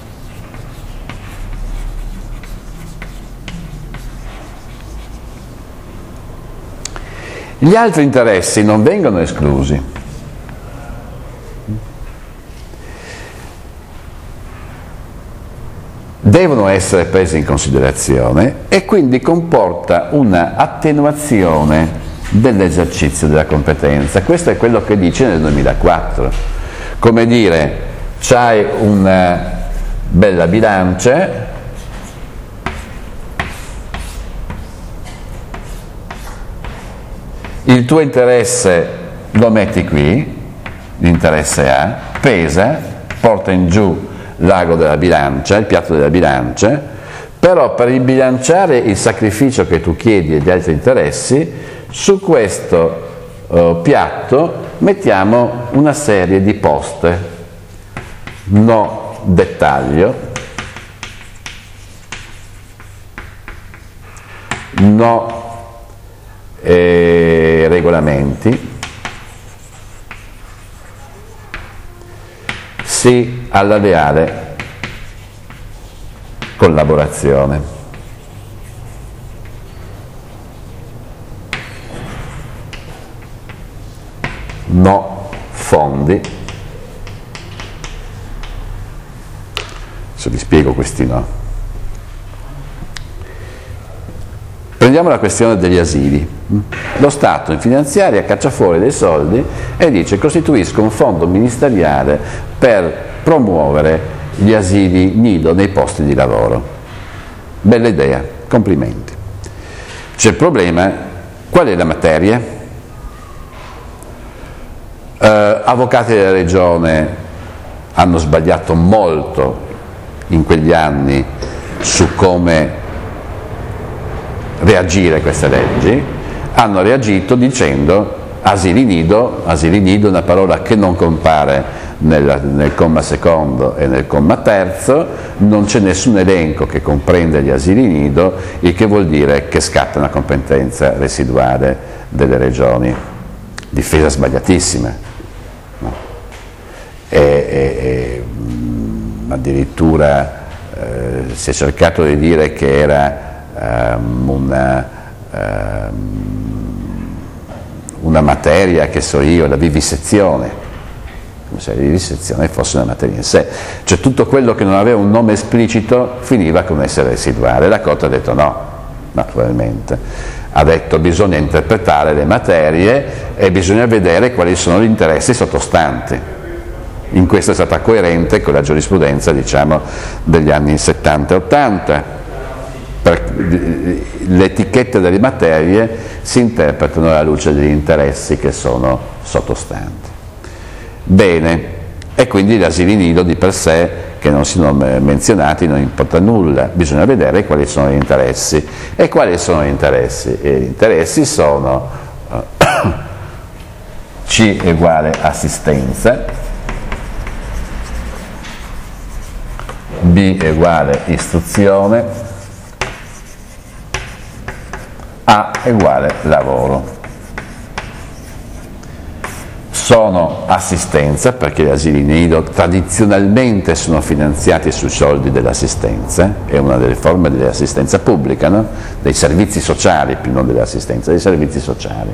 Gli altri interessi non vengono esclusi. Devono essere presi in considerazione, e quindi comporta una attenuazione dell'esercizio della competenza. Questo è quello che dice nel 2004. Come dire, c'hai una bella bilancia, il tuo interesse lo metti qui, l'interesse A, pesa, porta in giù l'ago della bilancia, il piatto della bilancia, però per ribilanciare il sacrificio che tu chiedi e gli altri interessi, su questo piatto mettiamo una serie di poste, no dettaglio, no regolamenti, sì alla leale collaborazione. No fondi. Adesso vi spiego questi no. Prendiamo la questione degli asili. Lo Stato in finanziaria caccia fuori dei soldi e dice: costituisco un fondo ministeriale per promuovere gli asili nido nei posti di lavoro. Bella idea, complimenti. C'è il problema: qual è la materia? Avvocati della Regione hanno sbagliato molto in quegli anni su come reagire a queste leggi, hanno reagito dicendo asili nido è una parola che non compare nel comma secondo e nel comma terzo, non c'è nessun elenco che comprende gli asili nido, il che vuol dire che scatta una competenza residuale delle regioni. Difesa sbagliatissima, no? Addirittura si è cercato di dire che era una materia, che so io, la vivisezione, come se la vivisezione fosse una materia in sé, cioè tutto quello che non aveva un nome esplicito finiva con essere residuale. La Corte ha detto no, naturalmente, ha detto bisogna interpretare le materie e bisogna vedere quali sono gli interessi sottostanti. In questo è stata coerente con la giurisprudenza, diciamo, degli anni 70 e 80. Le etichette delle materie si interpretano alla luce degli interessi che sono sottostanti. Bene, e quindi gli asili nido di per sé, che non siano menzionati, non importa nulla, bisogna vedere quali sono gli interessi. E quali sono gli interessi? E gli interessi sono C uguale assistenza, B uguale istruzione, A uguale lavoro. Sono assistenza perché gli asili nido tradizionalmente sono finanziati sui soldi dell'assistenza, è una delle forme dell'assistenza pubblica, no? Dei servizi sociali, più non dell'assistenza, dei servizi sociali.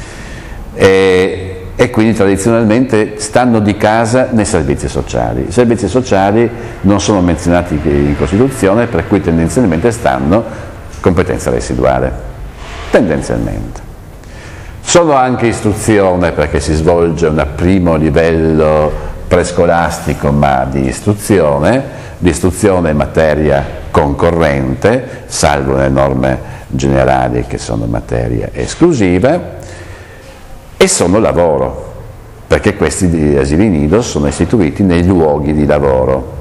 E quindi tradizionalmente stanno di casa nei servizi sociali. I servizi sociali non sono menzionati in Costituzione, per cui tendenzialmente stanno competenza residuale, tendenzialmente. Sono anche istruzione perché si svolge un primo livello prescolastico ma di istruzione, l'istruzione è materia concorrente, salvo le norme generali che sono materia esclusiva, e sono lavoro, perché questi asili nido sono istituiti nei luoghi di lavoro.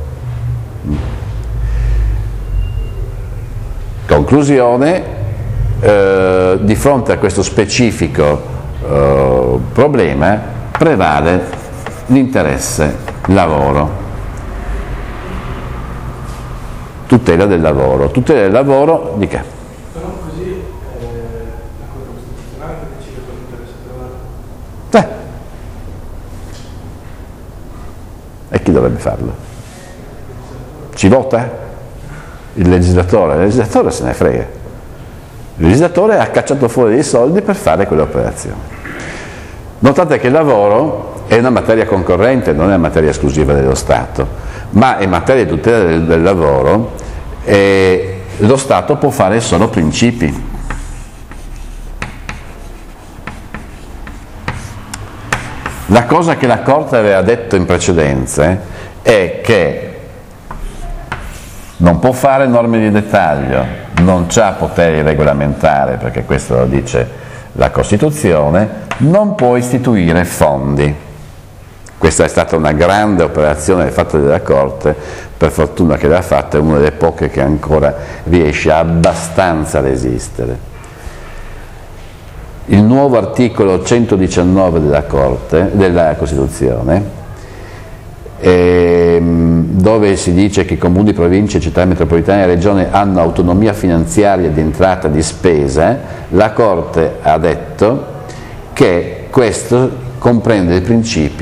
Conclusione. Di fronte a questo specifico problema prevale l'interesse lavoro, tutela del lavoro di che? Però così la Corte Costituzionale decide per l'interesse privale. E chi dovrebbe farlo? Ci vota? Il legislatore se ne frega. Il legislatore ha cacciato fuori dei soldi per fare quell'operazione. Notate che il lavoro è una materia concorrente, non è una materia esclusiva dello Stato, ma è materia di tutela del lavoro e lo Stato può fare solo principi. La cosa che la Corte aveva detto in precedenza è che non può fare norme di dettaglio, non ha poteri regolamentari, perché questo lo dice la Costituzione, non può istituire fondi. Questa è stata una grande operazione fatta dalla Corte, per fortuna che l'ha fatta, è una delle poche che ancora riesce abbastanza a resistere. Il nuovo articolo 119 della Costituzione, dove si dice che i comuni, province, città metropolitane e regioni hanno autonomia finanziaria di entrata e di spesa, la Corte ha detto che questo comprende il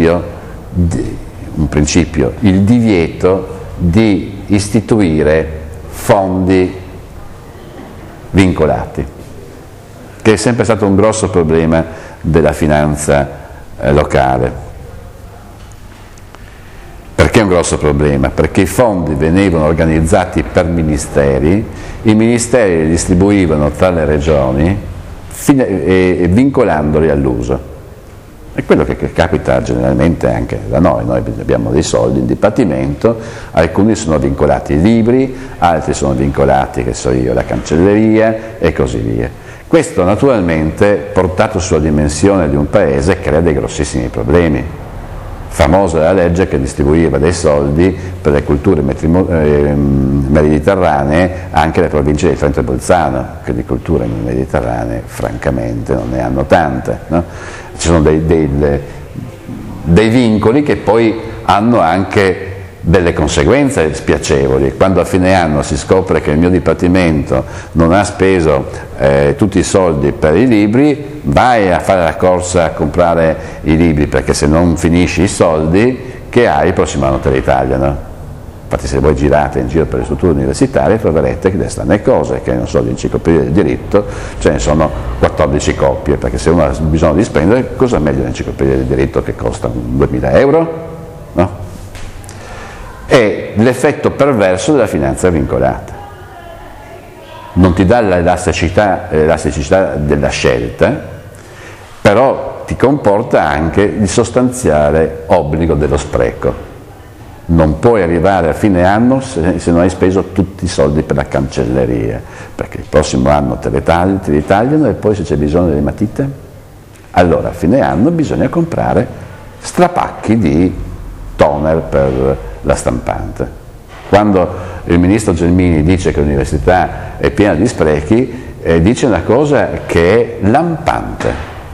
divieto di istituire fondi vincolati, che è sempre stato un grosso problema della finanza locale. Perché è un grosso problema? Perché i fondi venivano organizzati per ministeri, i ministeri li distribuivano tra le regioni e vincolandoli all'uso. È quello che capita generalmente anche da noi abbiamo dei soldi in dipartimento, alcuni sono vincolati ai libri, altri sono vincolati, che so io, alla cancelleria e così via. Questo naturalmente, portato sulla dimensione di un paese, crea dei grossissimi problemi. Famosa la legge che distribuiva dei soldi per le culture mediterranee anche le province di Trento e Bolzano, che di culture mediterranee francamente non ne hanno tante, no? ci sono dei vincoli che poi hanno anche delle conseguenze spiacevoli. Quando a fine anno si scopre che il mio dipartimento non ha speso tutti i soldi per i libri, vai a fare la corsa a comprare i libri, perché se non finisci i soldi che hai il prossimo anno te li tagliano. Infatti se voi girate in giro per le strutture universitarie troverete che strane cose, che non so, di enciclopedia del diritto ce ne sono 14 copie, perché se uno ha bisogno di spendere, cosa meglio l'enciclopedia del diritto che costa 2.000 euro? No? È l'effetto perverso della finanza vincolata. Non ti dà l'elasticità della scelta, però ti comporta anche il sostanziale obbligo dello spreco. Non puoi arrivare a fine anno se non hai speso tutti i soldi per la cancelleria, perché il prossimo anno te li tagliano e poi se c'è bisogno delle matite, allora a fine anno bisogna comprare strapacchi di toner per la stampante. Quando il ministro Gelmini dice che l'università è piena di sprechi, dice una cosa che è lampante.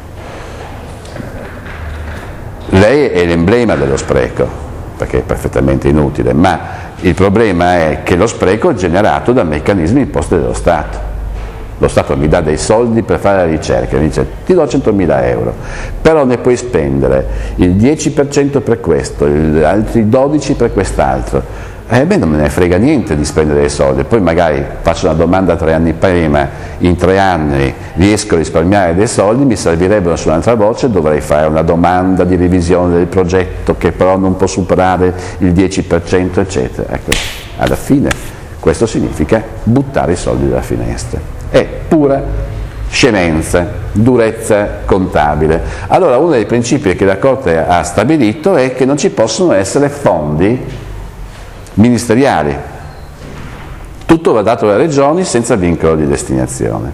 Lei è l'emblema dello spreco, perché è perfettamente inutile, ma il problema è che lo spreco è generato da meccanismi imposti dallo Stato. Lo Stato mi dà dei soldi per fare la ricerca, mi dice ti do 100.000 euro, però ne puoi spendere il 10% per questo, altri 12% per quest'altro. Beh, non me ne frega niente di spendere dei soldi, poi magari faccio una domanda 3 anni prima, in 3 anni riesco a risparmiare dei soldi, mi servirebbero su un'altra voce, dovrei fare una domanda di revisione del progetto che però non può superare il 10%, eccetera. Ecco, alla fine questo significa buttare i soldi dalla finestra. È pura scemenza, durezza contabile. Allora uno dei principi che la Corte ha stabilito è che non ci possono essere fondi ministeriali, tutto va dato alle regioni senza vincolo di destinazione.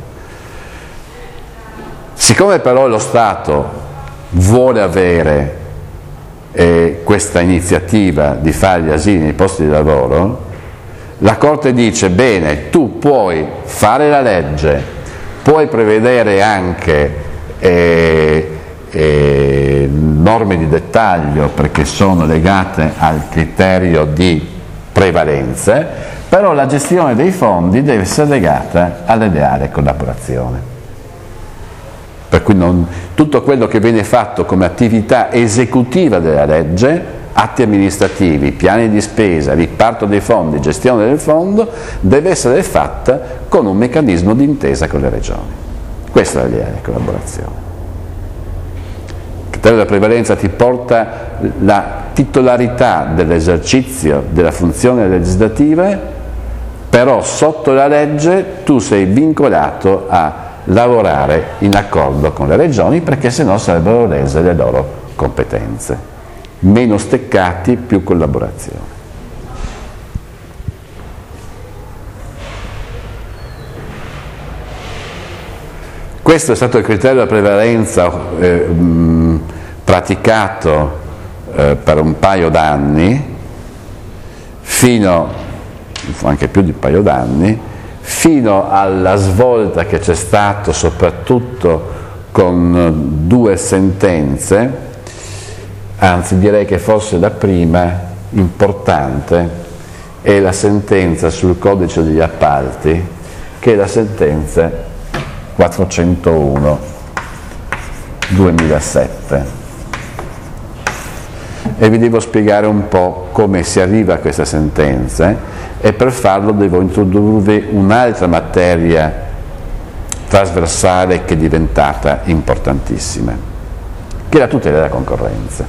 Siccome però lo Stato vuole avere questa iniziativa di fare gli asili nei posti di lavoro, la Corte dice bene, tu puoi fare la legge, puoi prevedere anche norme di dettaglio perché sono legate al criterio di prevalenze, però la gestione dei fondi deve essere legata alla leale collaborazione. Per cui tutto quello che viene fatto come attività esecutiva della legge, atti amministrativi, piani di spesa, riparto dei fondi, gestione del fondo, deve essere fatta con un meccanismo di intesa con le regioni. Questa è la leale collaborazione. Il criterio della prevalenza ti porta la titolarità dell'esercizio della funzione legislativa, però sotto la legge tu sei vincolato a lavorare in accordo con le regioni, perché sennò sarebbero lese le loro competenze. Meno steccati, più collaborazione. Questo è stato il criterio della prevalenza praticato per un paio d'anni, anche più di un paio d'anni, fino alla svolta che c'è stato soprattutto con 2 sentenze, anzi direi che forse la prima importante è la sentenza sul codice degli appalti, che è la sentenza 401/2007. E vi devo spiegare un po' come si arriva a questa sentenza, e per farlo devo introdurvi un'altra materia trasversale che è diventata importantissima, che è la tutela della concorrenza.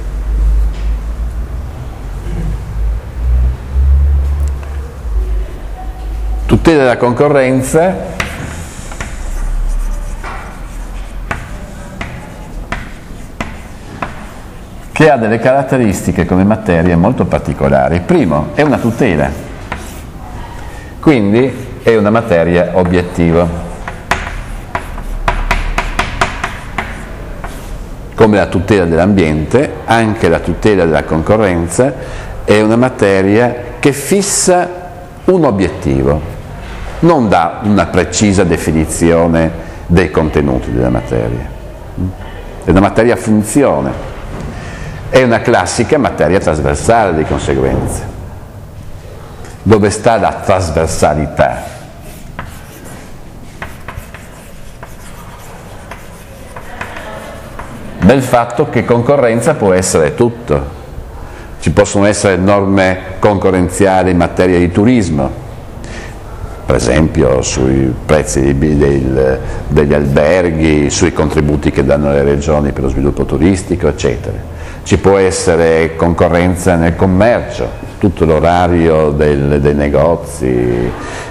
Tutela della concorrenza che ha delle caratteristiche come materia molto particolari. Primo, è una tutela, quindi è una materia obiettiva. Come la tutela dell'ambiente, anche la tutela della concorrenza è una materia che fissa un obiettivo, non dà una precisa definizione dei contenuti della materia. è una materia a funzione, è una classica materia trasversale di conseguenza. Dove sta la trasversalità? Del fatto che concorrenza può essere tutto. Ci possono essere norme concorrenziali in materia di turismo, per esempio sui prezzi degli alberghi, sui contributi che danno le regioni per lo sviluppo turistico, eccetera. Ci può essere concorrenza nel commercio, tutto l'orario dei negozi,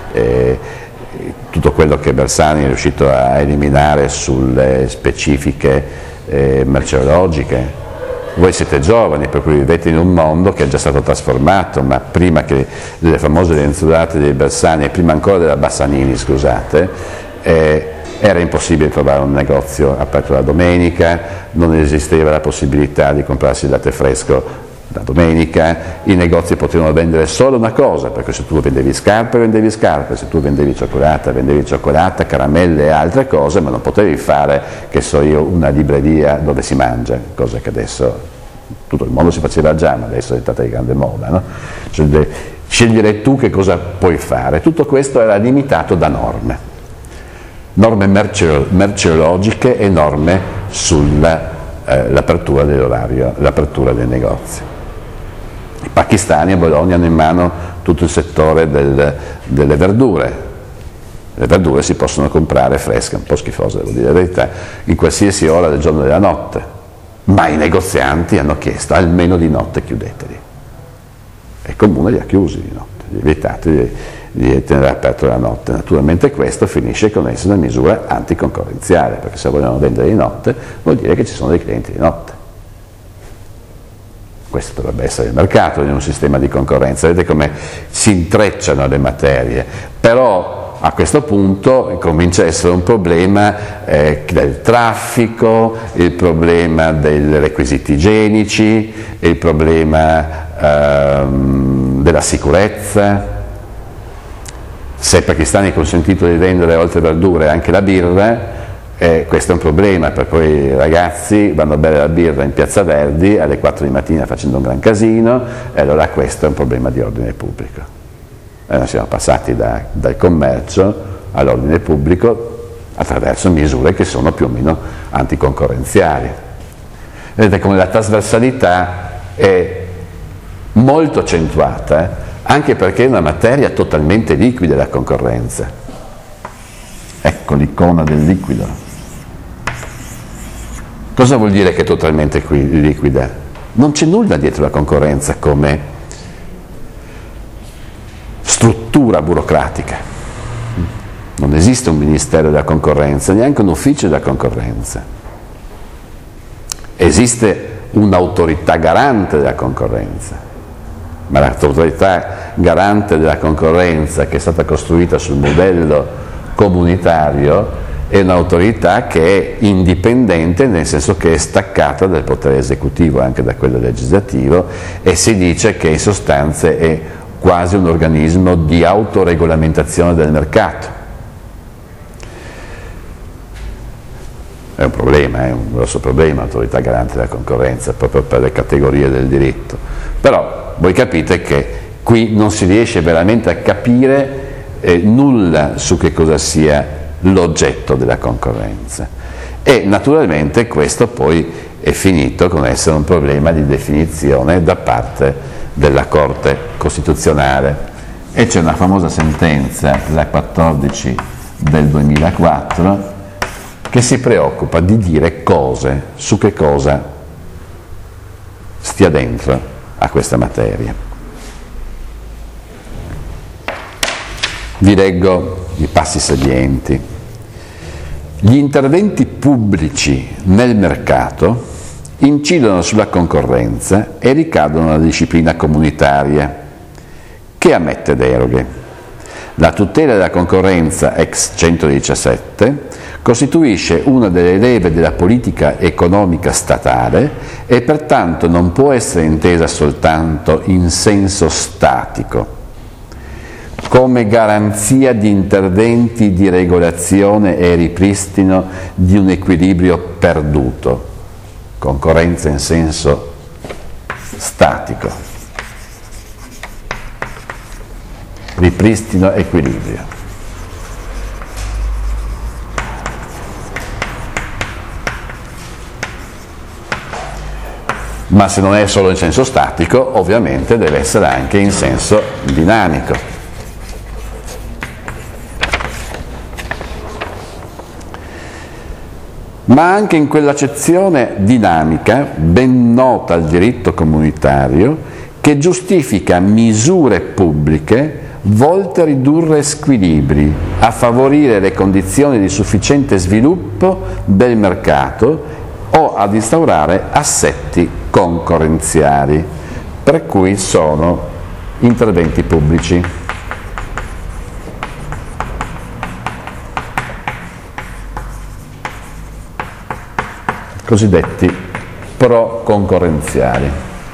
tutto quello che Bersani è riuscito a eliminare sulle specifiche merceologiche. Voi siete giovani, per cui vivete in un mondo che è già stato trasformato, ma prima che delle famose lenzuolate dei Bersani, e prima ancora della Bassanini, scusate, era impossibile trovare un negozio aperto la domenica, non esisteva la possibilità di comprarsi il latte fresco la domenica, i negozi potevano vendere solo una cosa, perché se tu vendevi scarpe, se tu vendevi cioccolata, caramelle e altre cose, ma non potevi fare, che so io, una libreria dove si mangia, cosa che adesso tutto il mondo si faceva già, ma adesso è diventata di grande moda, no? Cioè, scegliere tu che cosa puoi fare. Tutto questo era limitato da norme merceologiche e norme sull'apertura dell'orario, l'apertura dei negozi. I pakistani a Bologna hanno in mano tutto il settore delle verdure. Le verdure si possono comprare fresche, un po' schifose, devo dire la verità, in qualsiasi ora del giorno e della notte, ma i negozianti hanno chiesto almeno di notte chiudeteli. E il comune li ha chiusi di notte, li ha vietati di tenere aperto la notte. Naturalmente questo finisce con essere una misura anticoncorrenziale, perché se vogliono vendere di notte vuol dire che ci sono dei clienti di notte. Questo dovrebbe essere il mercato in un sistema di concorrenza. Vedete come si intrecciano le materie, però a questo punto comincia a essere un problema del traffico, il problema dei requisiti igienici, il problema della sicurezza. Se ai pakistani è consentito di vendere oltre verdure anche la birra, questo è un problema, per cui i ragazzi vanno a bere la birra in Piazza Verdi alle 4 di mattina facendo un gran casino, e allora questo è un problema di ordine pubblico. Noi siamo passati dal commercio all'ordine pubblico attraverso misure che sono più o meno anticoncorrenziali. Vedete come la trasversalità è molto accentuata, anche perché è una materia totalmente liquida la concorrenza. Ecco l'icona del liquido. Cosa vuol dire che è totalmente liquida? Non c'è nulla dietro la concorrenza come struttura burocratica. Non esiste un ministero della concorrenza, neanche un ufficio della concorrenza. Esiste un'autorità garante della concorrenza, ma l'autorità garante della concorrenza, che è stata costruita sul modello comunitario, è un'autorità che è indipendente, nel senso che è staccata dal potere esecutivo e anche da quello legislativo, e si dice che in sostanza è quasi un organismo di autoregolamentazione del mercato. È un problema, è un grosso problema l'autorità garante della concorrenza, proprio per le categorie del diritto. Però voi capite che qui non si riesce veramente a capire nulla su che cosa sia l'oggetto della concorrenza, e naturalmente questo poi è finito con essere un problema di definizione da parte della Corte Costituzionale, e c'è una famosa sentenza, la 14 del 2004, che si preoccupa di dire cose su che cosa stia dentro a questa materia. Vi leggo i passi salienti. Gli interventi pubblici nel mercato incidono sulla concorrenza e ricadono nella disciplina comunitaria, che ammette deroghe. La tutela della concorrenza ex 117 costituisce una delle leve della politica economica statale e pertanto non può essere intesa soltanto in senso statico, come garanzia di interventi di regolazione e ripristino di un equilibrio perduto, concorrenza in senso statico, ripristino equilibrio. Ma se non è solo in senso statico, ovviamente deve essere anche in senso dinamico. Ma anche in quell'accezione dinamica, ben nota al diritto comunitario, che giustifica misure pubbliche volte a ridurre squilibri, a favorire le condizioni di sufficiente sviluppo del mercato o ad instaurare assetti concorrenziali, per cui sono interventi pubblici. Cosiddetti pro-concorrenziali.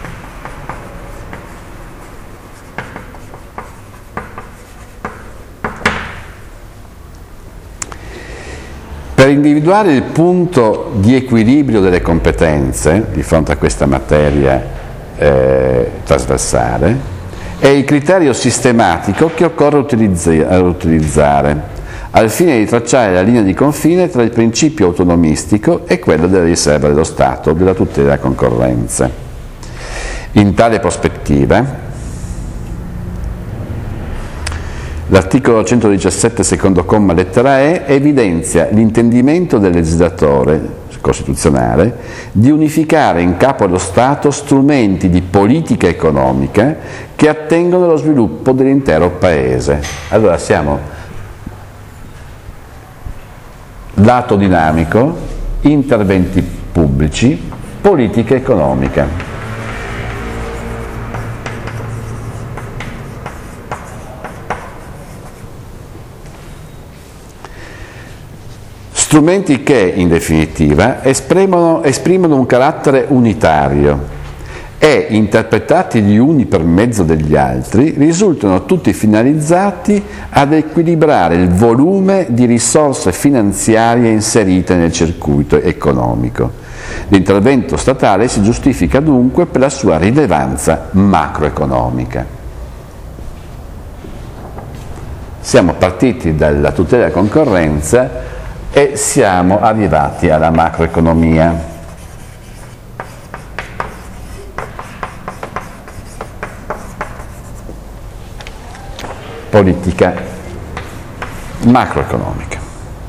Per individuare il punto di equilibrio delle competenze di fronte a questa materia trasversale è il criterio sistematico che occorre utilizzare al fine di tracciare la linea di confine tra il principio autonomistico e quello della riserva dello Stato della tutela della concorrenza. In tale prospettiva, l'articolo 117, secondo comma, lettera E, evidenzia l'intendimento del legislatore costituzionale di unificare in capo allo Stato strumenti di politica economica che attengono allo sviluppo dell'intero Paese. Allora siamo lato dinamico, interventi pubblici, politica economica. Strumenti che, in definitiva, esprimono un carattere unitario e, interpretati gli uni per mezzo degli altri, risultano tutti finalizzati ad equilibrare il volume di risorse finanziarie inserite nel circuito economico. L'intervento statale si giustifica dunque per la sua rilevanza macroeconomica. Siamo partiti dalla tutela della concorrenza e siamo arrivati alla macroeconomia. Politica macroeconomica.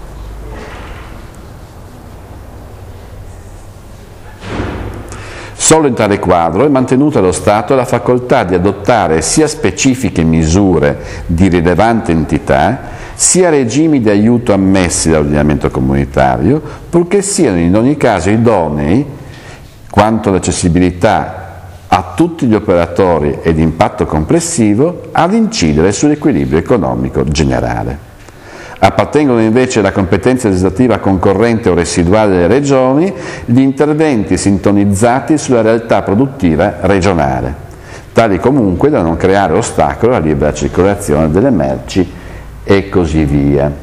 Solo in tale quadro è mantenuta allo Stato la facoltà di adottare sia specifiche misure di rilevante entità, sia regimi di aiuto ammessi dall'ordinamento comunitario, purché siano in ogni caso idonei, quanto all'accessibilità a tutti gli operatori ed impatto complessivo, ad incidere sull'equilibrio economico generale. Appartengono invece alla competenza legislativa concorrente o residuale delle regioni gli interventi sintonizzati sulla realtà produttiva regionale, tali comunque da non creare ostacolo alla libera circolazione delle merci e così via.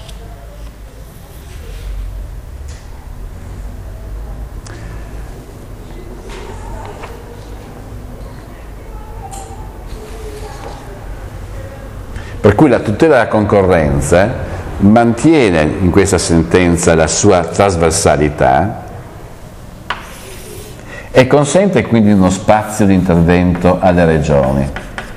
Per cui la tutela della concorrenza mantiene in questa sentenza la sua trasversalità e consente quindi uno spazio di intervento alle regioni.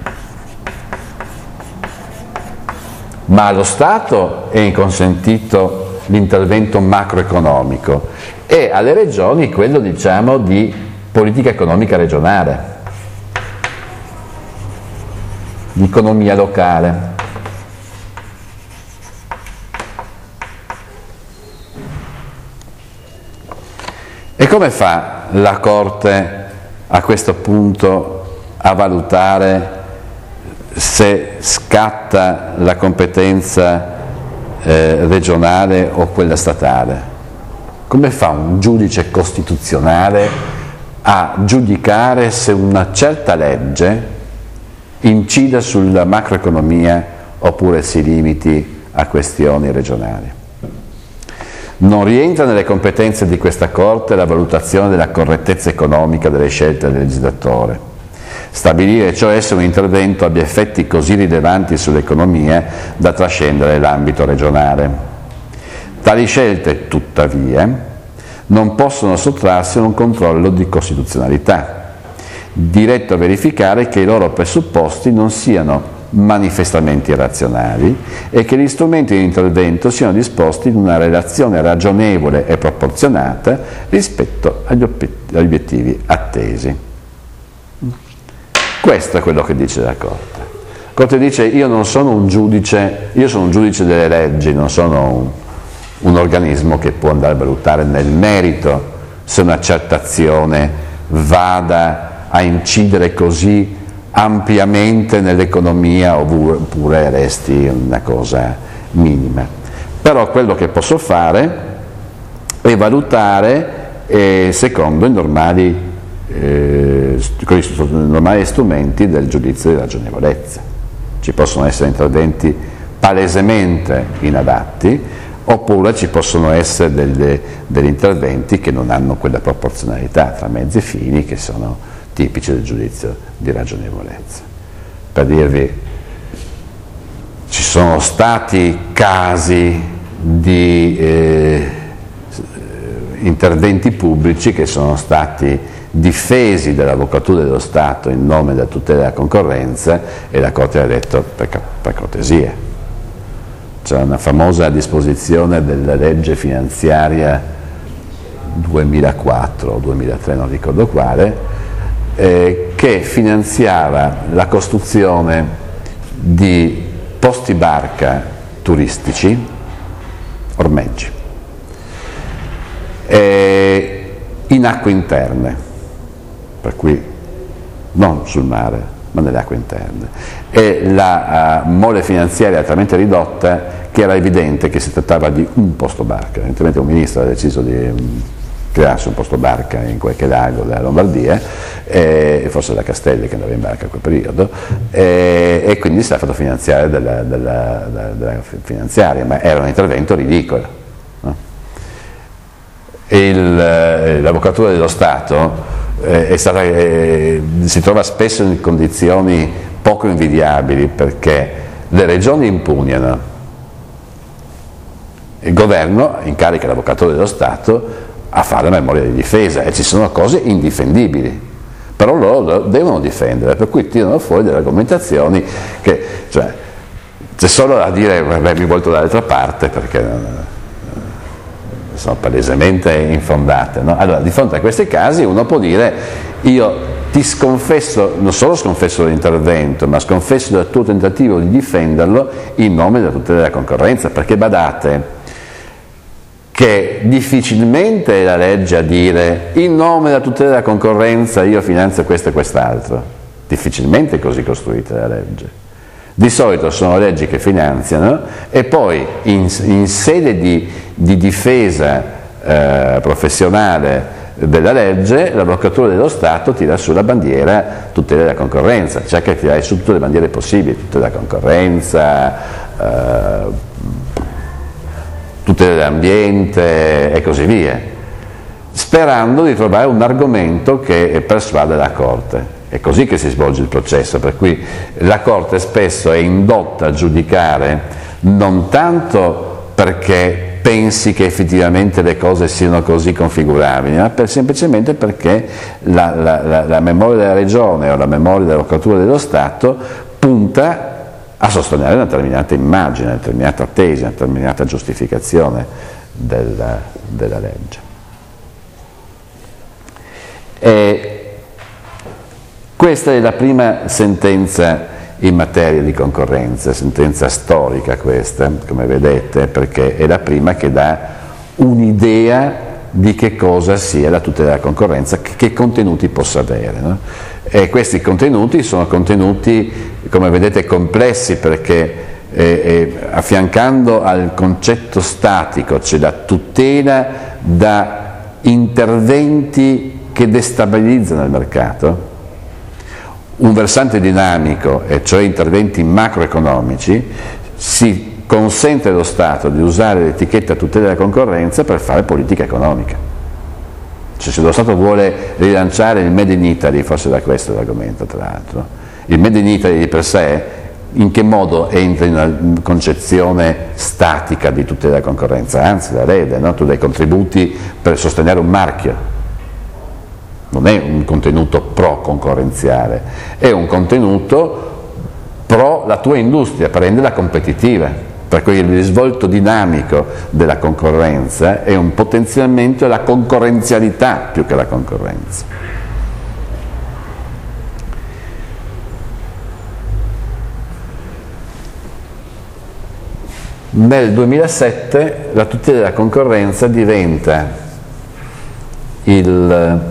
Ma allo Stato è consentito l'intervento macroeconomico e alle regioni quello, diciamo, di politica economica regionale, di economia locale. E come fa la Corte a questo punto a valutare se scatta la competenza regionale o quella statale? Come fa un giudice costituzionale a giudicare se una certa legge incida sulla macroeconomia oppure si limiti a questioni regionali? Non rientra nelle competenze di questa Corte la valutazione della correttezza economica delle scelte del legislatore. Stabilire cioè se un intervento abbia effetti così rilevanti sull'economia da trascendere l'ambito regionale. Tali scelte, tuttavia, non possono sottrarsi a un controllo di costituzionalità, diretto a verificare che i loro presupposti non siano manifestamente irrazionali e che gli strumenti di intervento siano disposti in una relazione ragionevole e proporzionata rispetto agli obiettivi attesi. Questo è quello che dice la Corte. La Corte dice: io non sono un giudice, io sono un giudice delle leggi, non sono un organismo che può andare a valutare nel merito se una certa azione vada a incidere così ampiamente nell'economia oppure resti una cosa minima. Però quello che posso fare è valutare secondo i normali strumenti del giudizio di ragionevolezza. Ci possono essere interventi palesemente inadatti, oppure ci possono essere degli interventi che non hanno quella proporzionalità tra mezzi e fini che sono tipici del giudizio di ragionevolezza. Per dirvi, ci sono stati casi di interventi pubblici che sono stati difesi dall'Avvocatura dello Stato in nome della tutela della concorrenza e la Corte ha detto per cortesia. C'è una famosa disposizione della legge finanziaria 2004 o 2003, non ricordo quale, che finanziava la costruzione di posti barca turistici, ormeggi, in acque interne, per cui non sul mare, ma nelle acque interne. E la mole finanziaria era talmente ridotta che era evidente che si trattava di un posto barca. Evidentemente un ministro ha deciso di crearsi un posto barca in qualche lago della Lombardia, forse la Castelli che andava in barca a quel periodo, e quindi è stato fatto finanziare dalla finanziaria, ma era un intervento ridicolo. No? L'Avvocatura dello Stato si trova spesso in condizioni poco invidiabili, perché le regioni impugnano, il governo incarica l'Avvocatura dello Stato a fare la memoria di difesa, e ci sono cose indifendibili, però loro devono difendere, per cui tirano fuori delle argomentazioni che, cioè, c'è solo da dire mi volto dall'altra parte perché sono palesemente infondate, no? Allora, di fronte a questi casi uno può dire: io ti sconfesso, non solo sconfesso l'intervento, ma sconfesso il tuo tentativo di difenderlo in nome della tutela della concorrenza, perché badate che difficilmente è la legge a dire in nome della tutela della concorrenza io finanzio questo e quest'altro. Difficilmente è così costruita la legge. Di solito sono leggi che finanziano e poi in sede di difesa professionale della legge l'Avvocatura dello Stato tira su la bandiera tutela della concorrenza, cerca di tirare su tutte le bandiere possibili, tutela della concorrenza, tutela dell'ambiente e così via, sperando di trovare un argomento che persuade la Corte. È così che si svolge il processo, per cui la Corte spesso è indotta a giudicare non tanto perché pensi che effettivamente le cose siano così configurabili, ma semplicemente perché la memoria della Regione o la memoria dell'Avvocatura dello Stato punta a sostenere una determinata immagine, una determinata tesi, una determinata giustificazione della legge. E questa è la prima sentenza in materia di concorrenza, sentenza storica questa, come vedete, perché è la prima che dà un'idea di che cosa sia la tutela della concorrenza, che contenuti possa avere, no? E questi contenuti sono contenuti, come vedete, complessi, perché affiancando al concetto statico c'è la tutela da interventi che destabilizzano il mercato, un versante dinamico, e cioè interventi macroeconomici, si consente allo Stato di usare l'etichetta tutela della concorrenza per fare politica economica. Cioè, se lo Stato vuole rilanciare il Made in Italy, forse da questo l'argomento tra l'altro, il Made in Italy di per sé in che modo entra in una concezione statica di tutela della concorrenza? Anzi, la rete, no? Tu dai contributi per sostenere un marchio. Non è un contenuto pro-concorrenziale, è un contenuto pro la tua industria, per renderla competitiva, per cui il risvolto dinamico della concorrenza è un potenziamento della concorrenzialità più che la concorrenza. Nel 2007 la tutela della concorrenza diventa il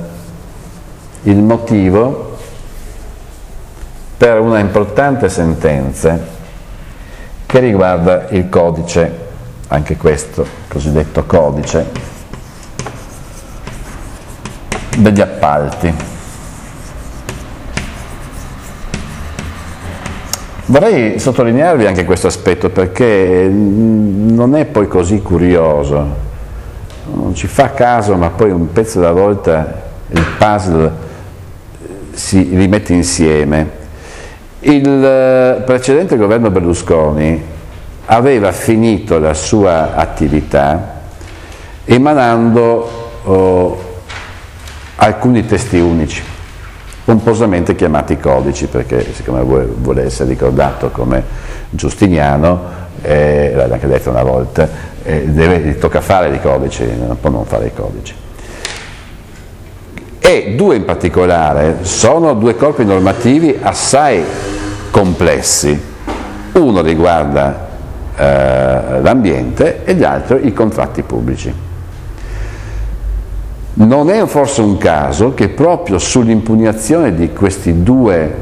motivo per una importante sentenza che riguarda il codice, anche questo cosiddetto codice degli appalti. Vorrei sottolinearvi anche questo aspetto perché non è poi così curioso, non ci fa caso, ma poi un pezzo alla volta il puzzle si rimette insieme. Il precedente governo Berlusconi aveva finito la sua attività emanando alcuni testi unici, pomposamente chiamati codici, perché siccome vuole essere ricordato come Giustiniano, l'ha anche detto una volta, gli tocca fare i codici, non può non fare i codici. E due in particolare sono due corpi normativi assai complessi. Uno riguarda l'ambiente e l'altro i contratti pubblici. Non è forse un caso che proprio sull'impugnazione di questi due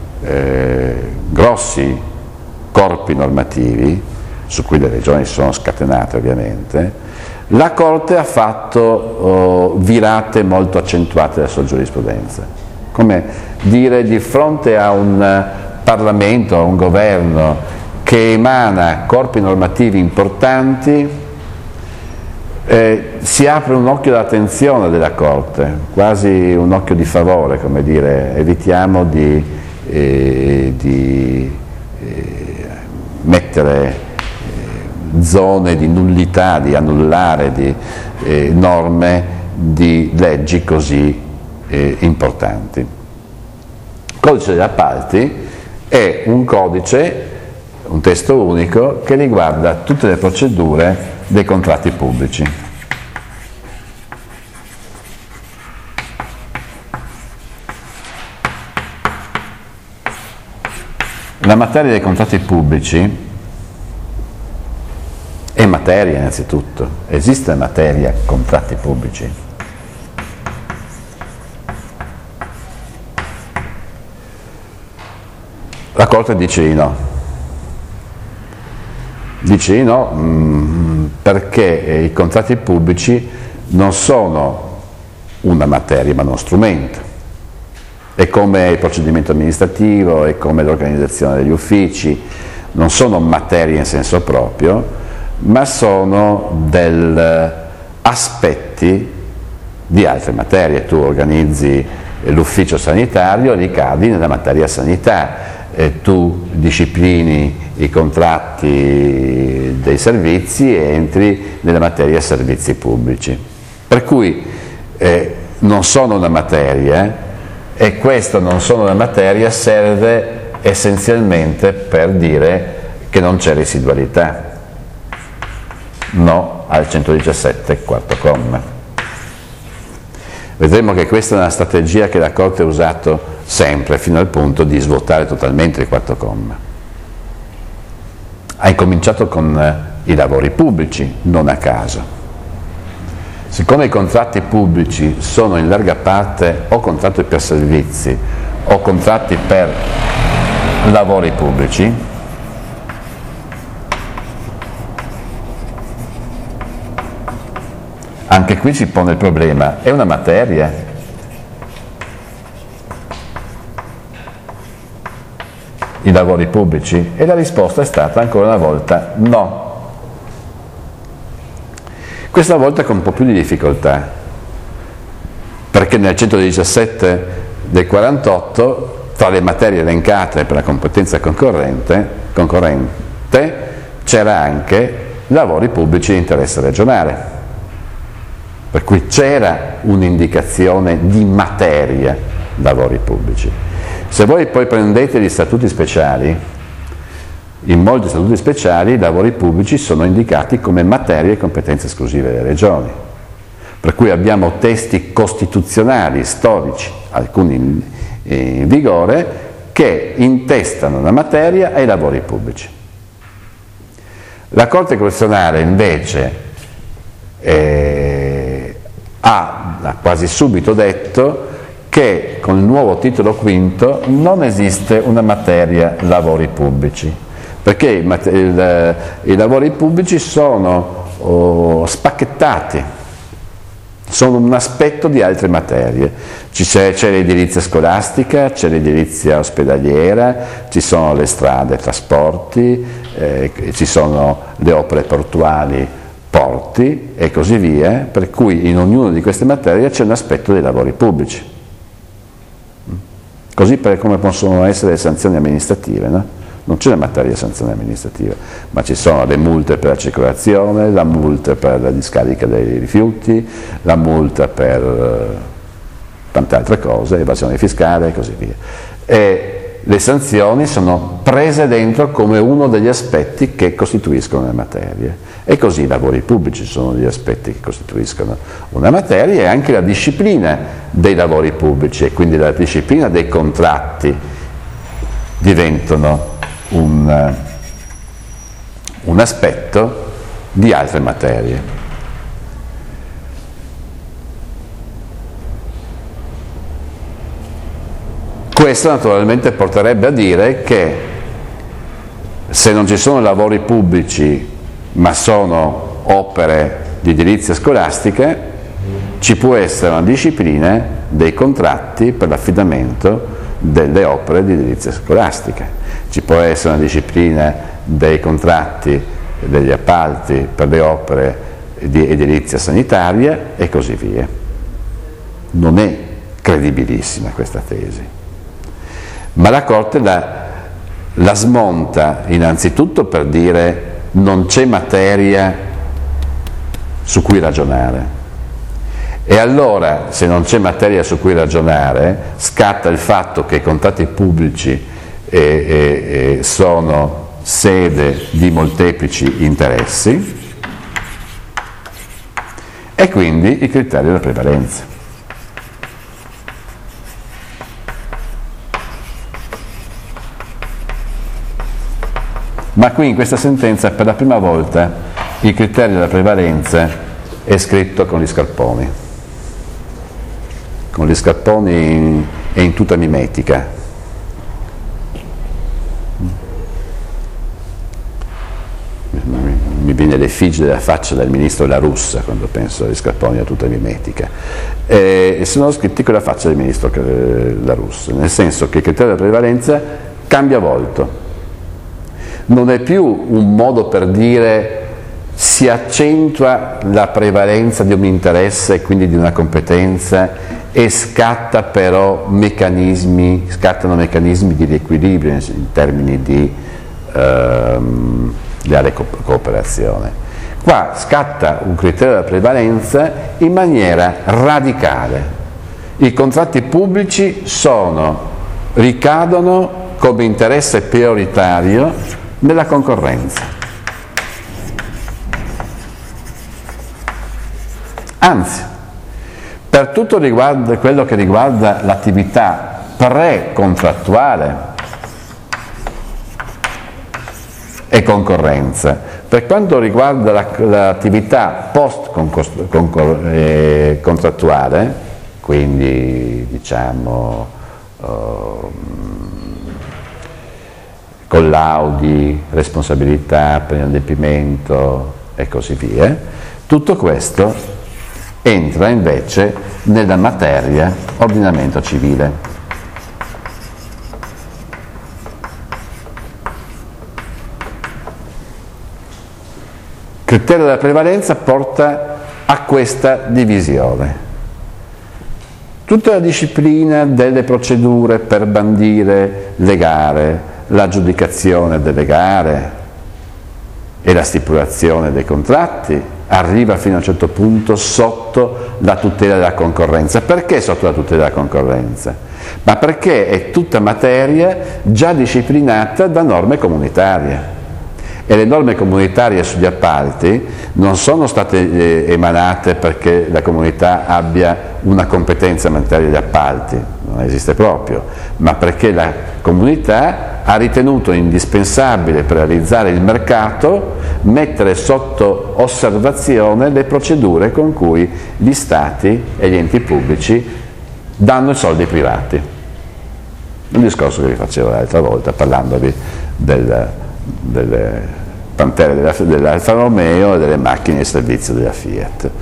grossi corpi normativi, su cui le regioni si sono scatenate ovviamente, la Corte ha fatto virate molto accentuate della sua giurisprudenza. Come dire, di fronte a un Parlamento, a un governo che emana corpi normativi importanti, si apre un occhio d'attenzione della Corte, quasi un occhio di favore, come dire, evitiamo di mettere zone di nullità, di annullare di norme di leggi così importanti. Il codice degli appalti è un codice, un testo unico che riguarda tutte le procedure dei contratti pubblici. La materia dei contratti pubblici è materia innanzitutto, esiste materia contratti pubblici. La Corte dice di no. Dice di no perché i contratti pubblici non sono una materia ma uno strumento. È come il procedimento amministrativo, è come l'organizzazione degli uffici, non sono materie in senso proprio, ma sono aspetti di altre materie. Tu organizzi l'ufficio sanitario, ricadi nella materia sanità, tu disciplini i contratti dei servizi e entri nella materia servizi pubblici. Per cui non sono una materia, e questo non sono una materia serve essenzialmente per dire che non c'è residualità. No al 117, quarto comma. Vedremo che questa è una strategia che la Corte ha usato sempre, fino al punto di svuotare totalmente il quarto comma. Ha incominciato con i lavori pubblici, non a caso. Siccome i contratti pubblici sono in larga parte o contratti per servizi o contratti per lavori pubblici, anche qui si pone il problema, è una materia? i lavori pubblici? E la risposta è stata ancora una volta no. Questa volta con un po' più di difficoltà, perché nel 117 del 48, tra le materie elencate per la competenza concorrente c'era anche lavori pubblici di interesse regionale, per cui c'era un'indicazione di materia lavori pubblici. Se voi poi prendete gli statuti speciali, in molti statuti speciali i lavori pubblici sono indicati come materie e competenze esclusive delle regioni, per cui abbiamo testi costituzionali, storici, alcuni in vigore, che intestano la materia ai lavori pubblici. La Corte Costituzionale invece ha quasi subito detto che con il nuovo titolo quinto non esiste una materia lavori pubblici, perché i lavori pubblici sono spacchettati, sono un aspetto di altre materie. C'è l'edilizia scolastica, c'è l'edilizia ospedaliera, ci sono le strade, i trasporti, ci sono le opere portuali, porti e così via, per cui in ognuna di queste materie c'è un aspetto dei lavori pubblici. Così come possono essere le sanzioni amministrative, no? Non c'è una materia di sanzioni amministrative, ma ci sono le multe per la circolazione, la multa per la discarica dei rifiuti, la multa per tante altre cose, evasione fiscale e così via. E le sanzioni sono prese dentro come uno degli aspetti che costituiscono le materie. E così i lavori pubblici sono degli aspetti che costituiscono una materia, e anche la disciplina dei lavori pubblici e quindi la disciplina dei contratti diventano un aspetto di altre materie. Questo naturalmente porterebbe a dire che se non ci sono lavori pubblici ma sono opere di edilizia scolastica, ci può essere una disciplina dei contratti per l'affidamento delle opere di edilizia scolastica. Ci può essere una disciplina dei contratti, degli appalti per le opere di edilizia sanitaria e così via. Non è credibilissima questa tesi. Ma la Corte la smonta innanzitutto per dire non c'è materia su cui ragionare. E allora, se non c'è materia su cui ragionare, scatta il fatto che i contratti pubblici sono sede di molteplici interessi e quindi il criterio della prevalenza. Ma qui in questa sentenza per la prima volta il criterio della prevalenza è scritto con gli scarponi. Con gli scarponi e in tutta mimetica. Mi viene l'effigie della faccia del ministro La Russa quando penso agli scarponi a tutta mimetica. E sono scritti con la faccia del ministro La Russa, nel senso che il criterio della prevalenza cambia volto. Non è più un modo per dire si accentua la prevalenza di un interesse e quindi di una competenza e scattano meccanismi di riequilibrio in termini di leale cooperazione. Qua scatta un criterio della prevalenza in maniera radicale. I contratti pubblici ricadono come interesse prioritario nella concorrenza. Anzi, per tutto quello che riguarda l'attività pre-contrattuale e concorrenza, per quanto riguarda l'attività post-contrattuale, quindi diciamo collaudi, responsabilità per l'inadempimento e così via, tutto questo entra invece nella materia ordinamento civile. criterio della prevalenza porta a questa divisione. Tutta la disciplina delle procedure per bandire le gare, l'aggiudicazione delle gare e la stipulazione dei contratti arriva fino a un certo punto sotto la tutela della concorrenza. Perché sotto la tutela della concorrenza? Ma perché è tutta materia già disciplinata da norme comunitarie. E le norme comunitarie sugli appalti non sono state emanate perché la comunità abbia una competenza in materia di appalti, non esiste proprio, ma perché la comunità ha ritenuto indispensabile per realizzare il mercato mettere sotto osservazione le procedure con cui gli stati e gli enti pubblici danno i soldi ai privati. Un discorso che vi facevo l'altra volta parlandovi delle pantere dell'Alfa Romeo e delle macchine di servizio della Fiat.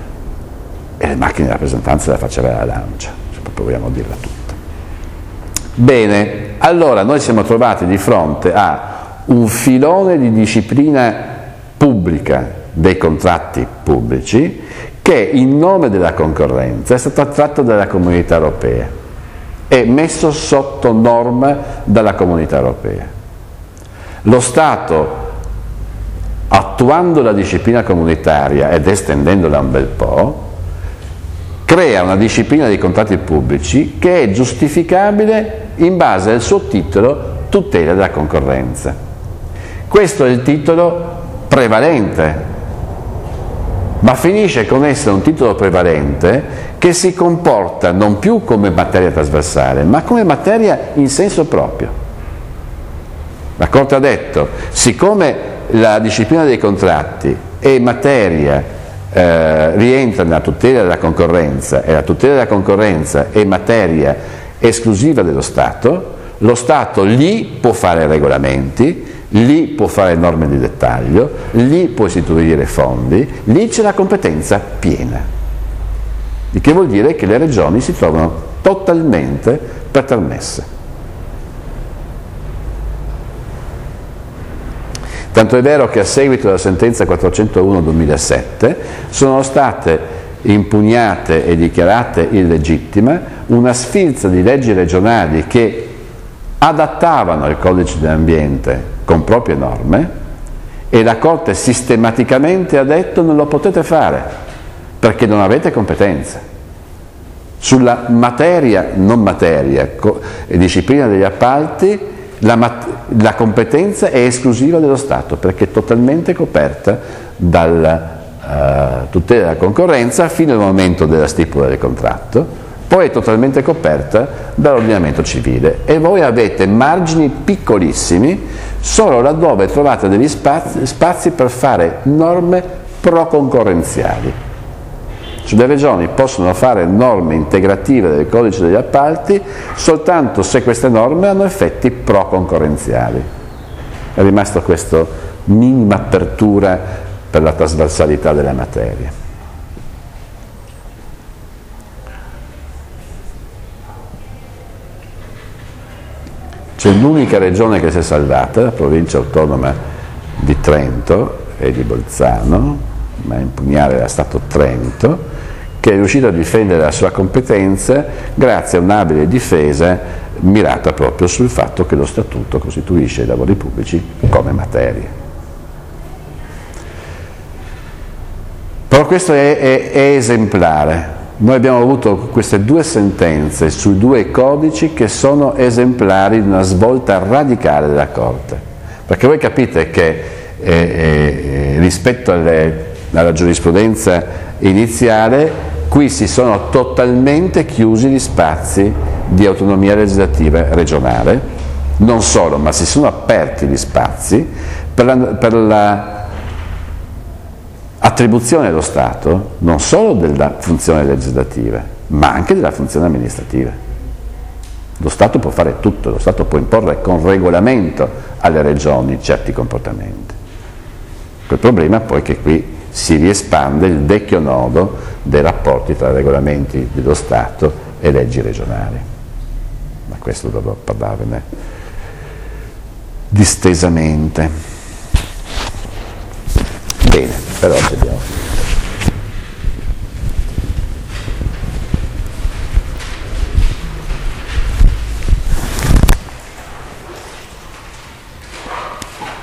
E le macchine di rappresentanza della faceva la Lancia, se proprio vogliamo dirla tutta. Bene, allora noi siamo trovati di fronte a un filone di disciplina pubblica dei contratti pubblici che in nome della concorrenza è stato attratto dalla Comunità Europea e messo sotto norma dalla Comunità Europea. Lo Stato, attuando la disciplina comunitaria ed estendendola un bel po', crea una disciplina dei contratti pubblici che è giustificabile in base al suo titolo tutela della concorrenza. Questo è il titolo prevalente, ma finisce con essere un titolo prevalente che si comporta non più come materia trasversale, ma come materia in senso proprio. La Corte ha detto, siccome la disciplina dei contratti è materia, rientra nella tutela della concorrenza e la tutela della concorrenza è materia esclusiva dello Stato, lo Stato lì può fare regolamenti, lì può fare norme di dettaglio, lì può istituire fondi, lì c'è la competenza piena. Il che vuol dire che le regioni si trovano totalmente permesse. Tanto è vero che a seguito della sentenza 401/2007 sono state impugnate e dichiarate illegittime una sfilza di leggi regionali che adattavano il codice dell'ambiente con proprie norme e la Corte sistematicamente ha detto non lo potete fare perché non avete competenze. Sulla materia, non materia, disciplina degli appalti, la competenza è esclusiva dello Stato perché è totalmente coperta dalla tutela della concorrenza fino al momento della stipula del contratto, poi è totalmente coperta dall'ordinamento civile e voi avete margini piccolissimi solo laddove trovate degli spazi per fare norme pro-concorrenziali. Cioè, le regioni possono fare norme integrative del codice degli appalti soltanto se queste norme hanno effetti pro-concorrenziali. È rimasta questa minima apertura per la trasversalità della materia. C'è l'unica regione che si è salvata, la provincia autonoma di Trento e di Bolzano, ma a impugnare era stato Trento, che è riuscito a difendere la sua competenza grazie a un'abile difesa mirata proprio sul fatto che lo Statuto costituisce i lavori pubblici come materia. Però questo è esemplare. Noi abbiamo avuto queste due sentenze sui due codici che sono esemplari di una svolta radicale della Corte. Perché voi capite che rispetto alla giurisprudenza iniziale, qui si sono totalmente chiusi gli spazi di autonomia legislativa regionale, non solo, ma si sono aperti gli spazi per la attribuzione dello Stato non solo della funzione legislativa, ma anche della funzione amministrativa. Lo Stato può fare tutto, lo Stato può imporre con regolamento alle regioni certi comportamenti. Il problema poi è che qui si riespande il vecchio nodo dei rapporti tra regolamenti dello Stato e leggi regionali. Ma questo dovrò parlarvene distesamente. Bene, però ci abbiamo finito.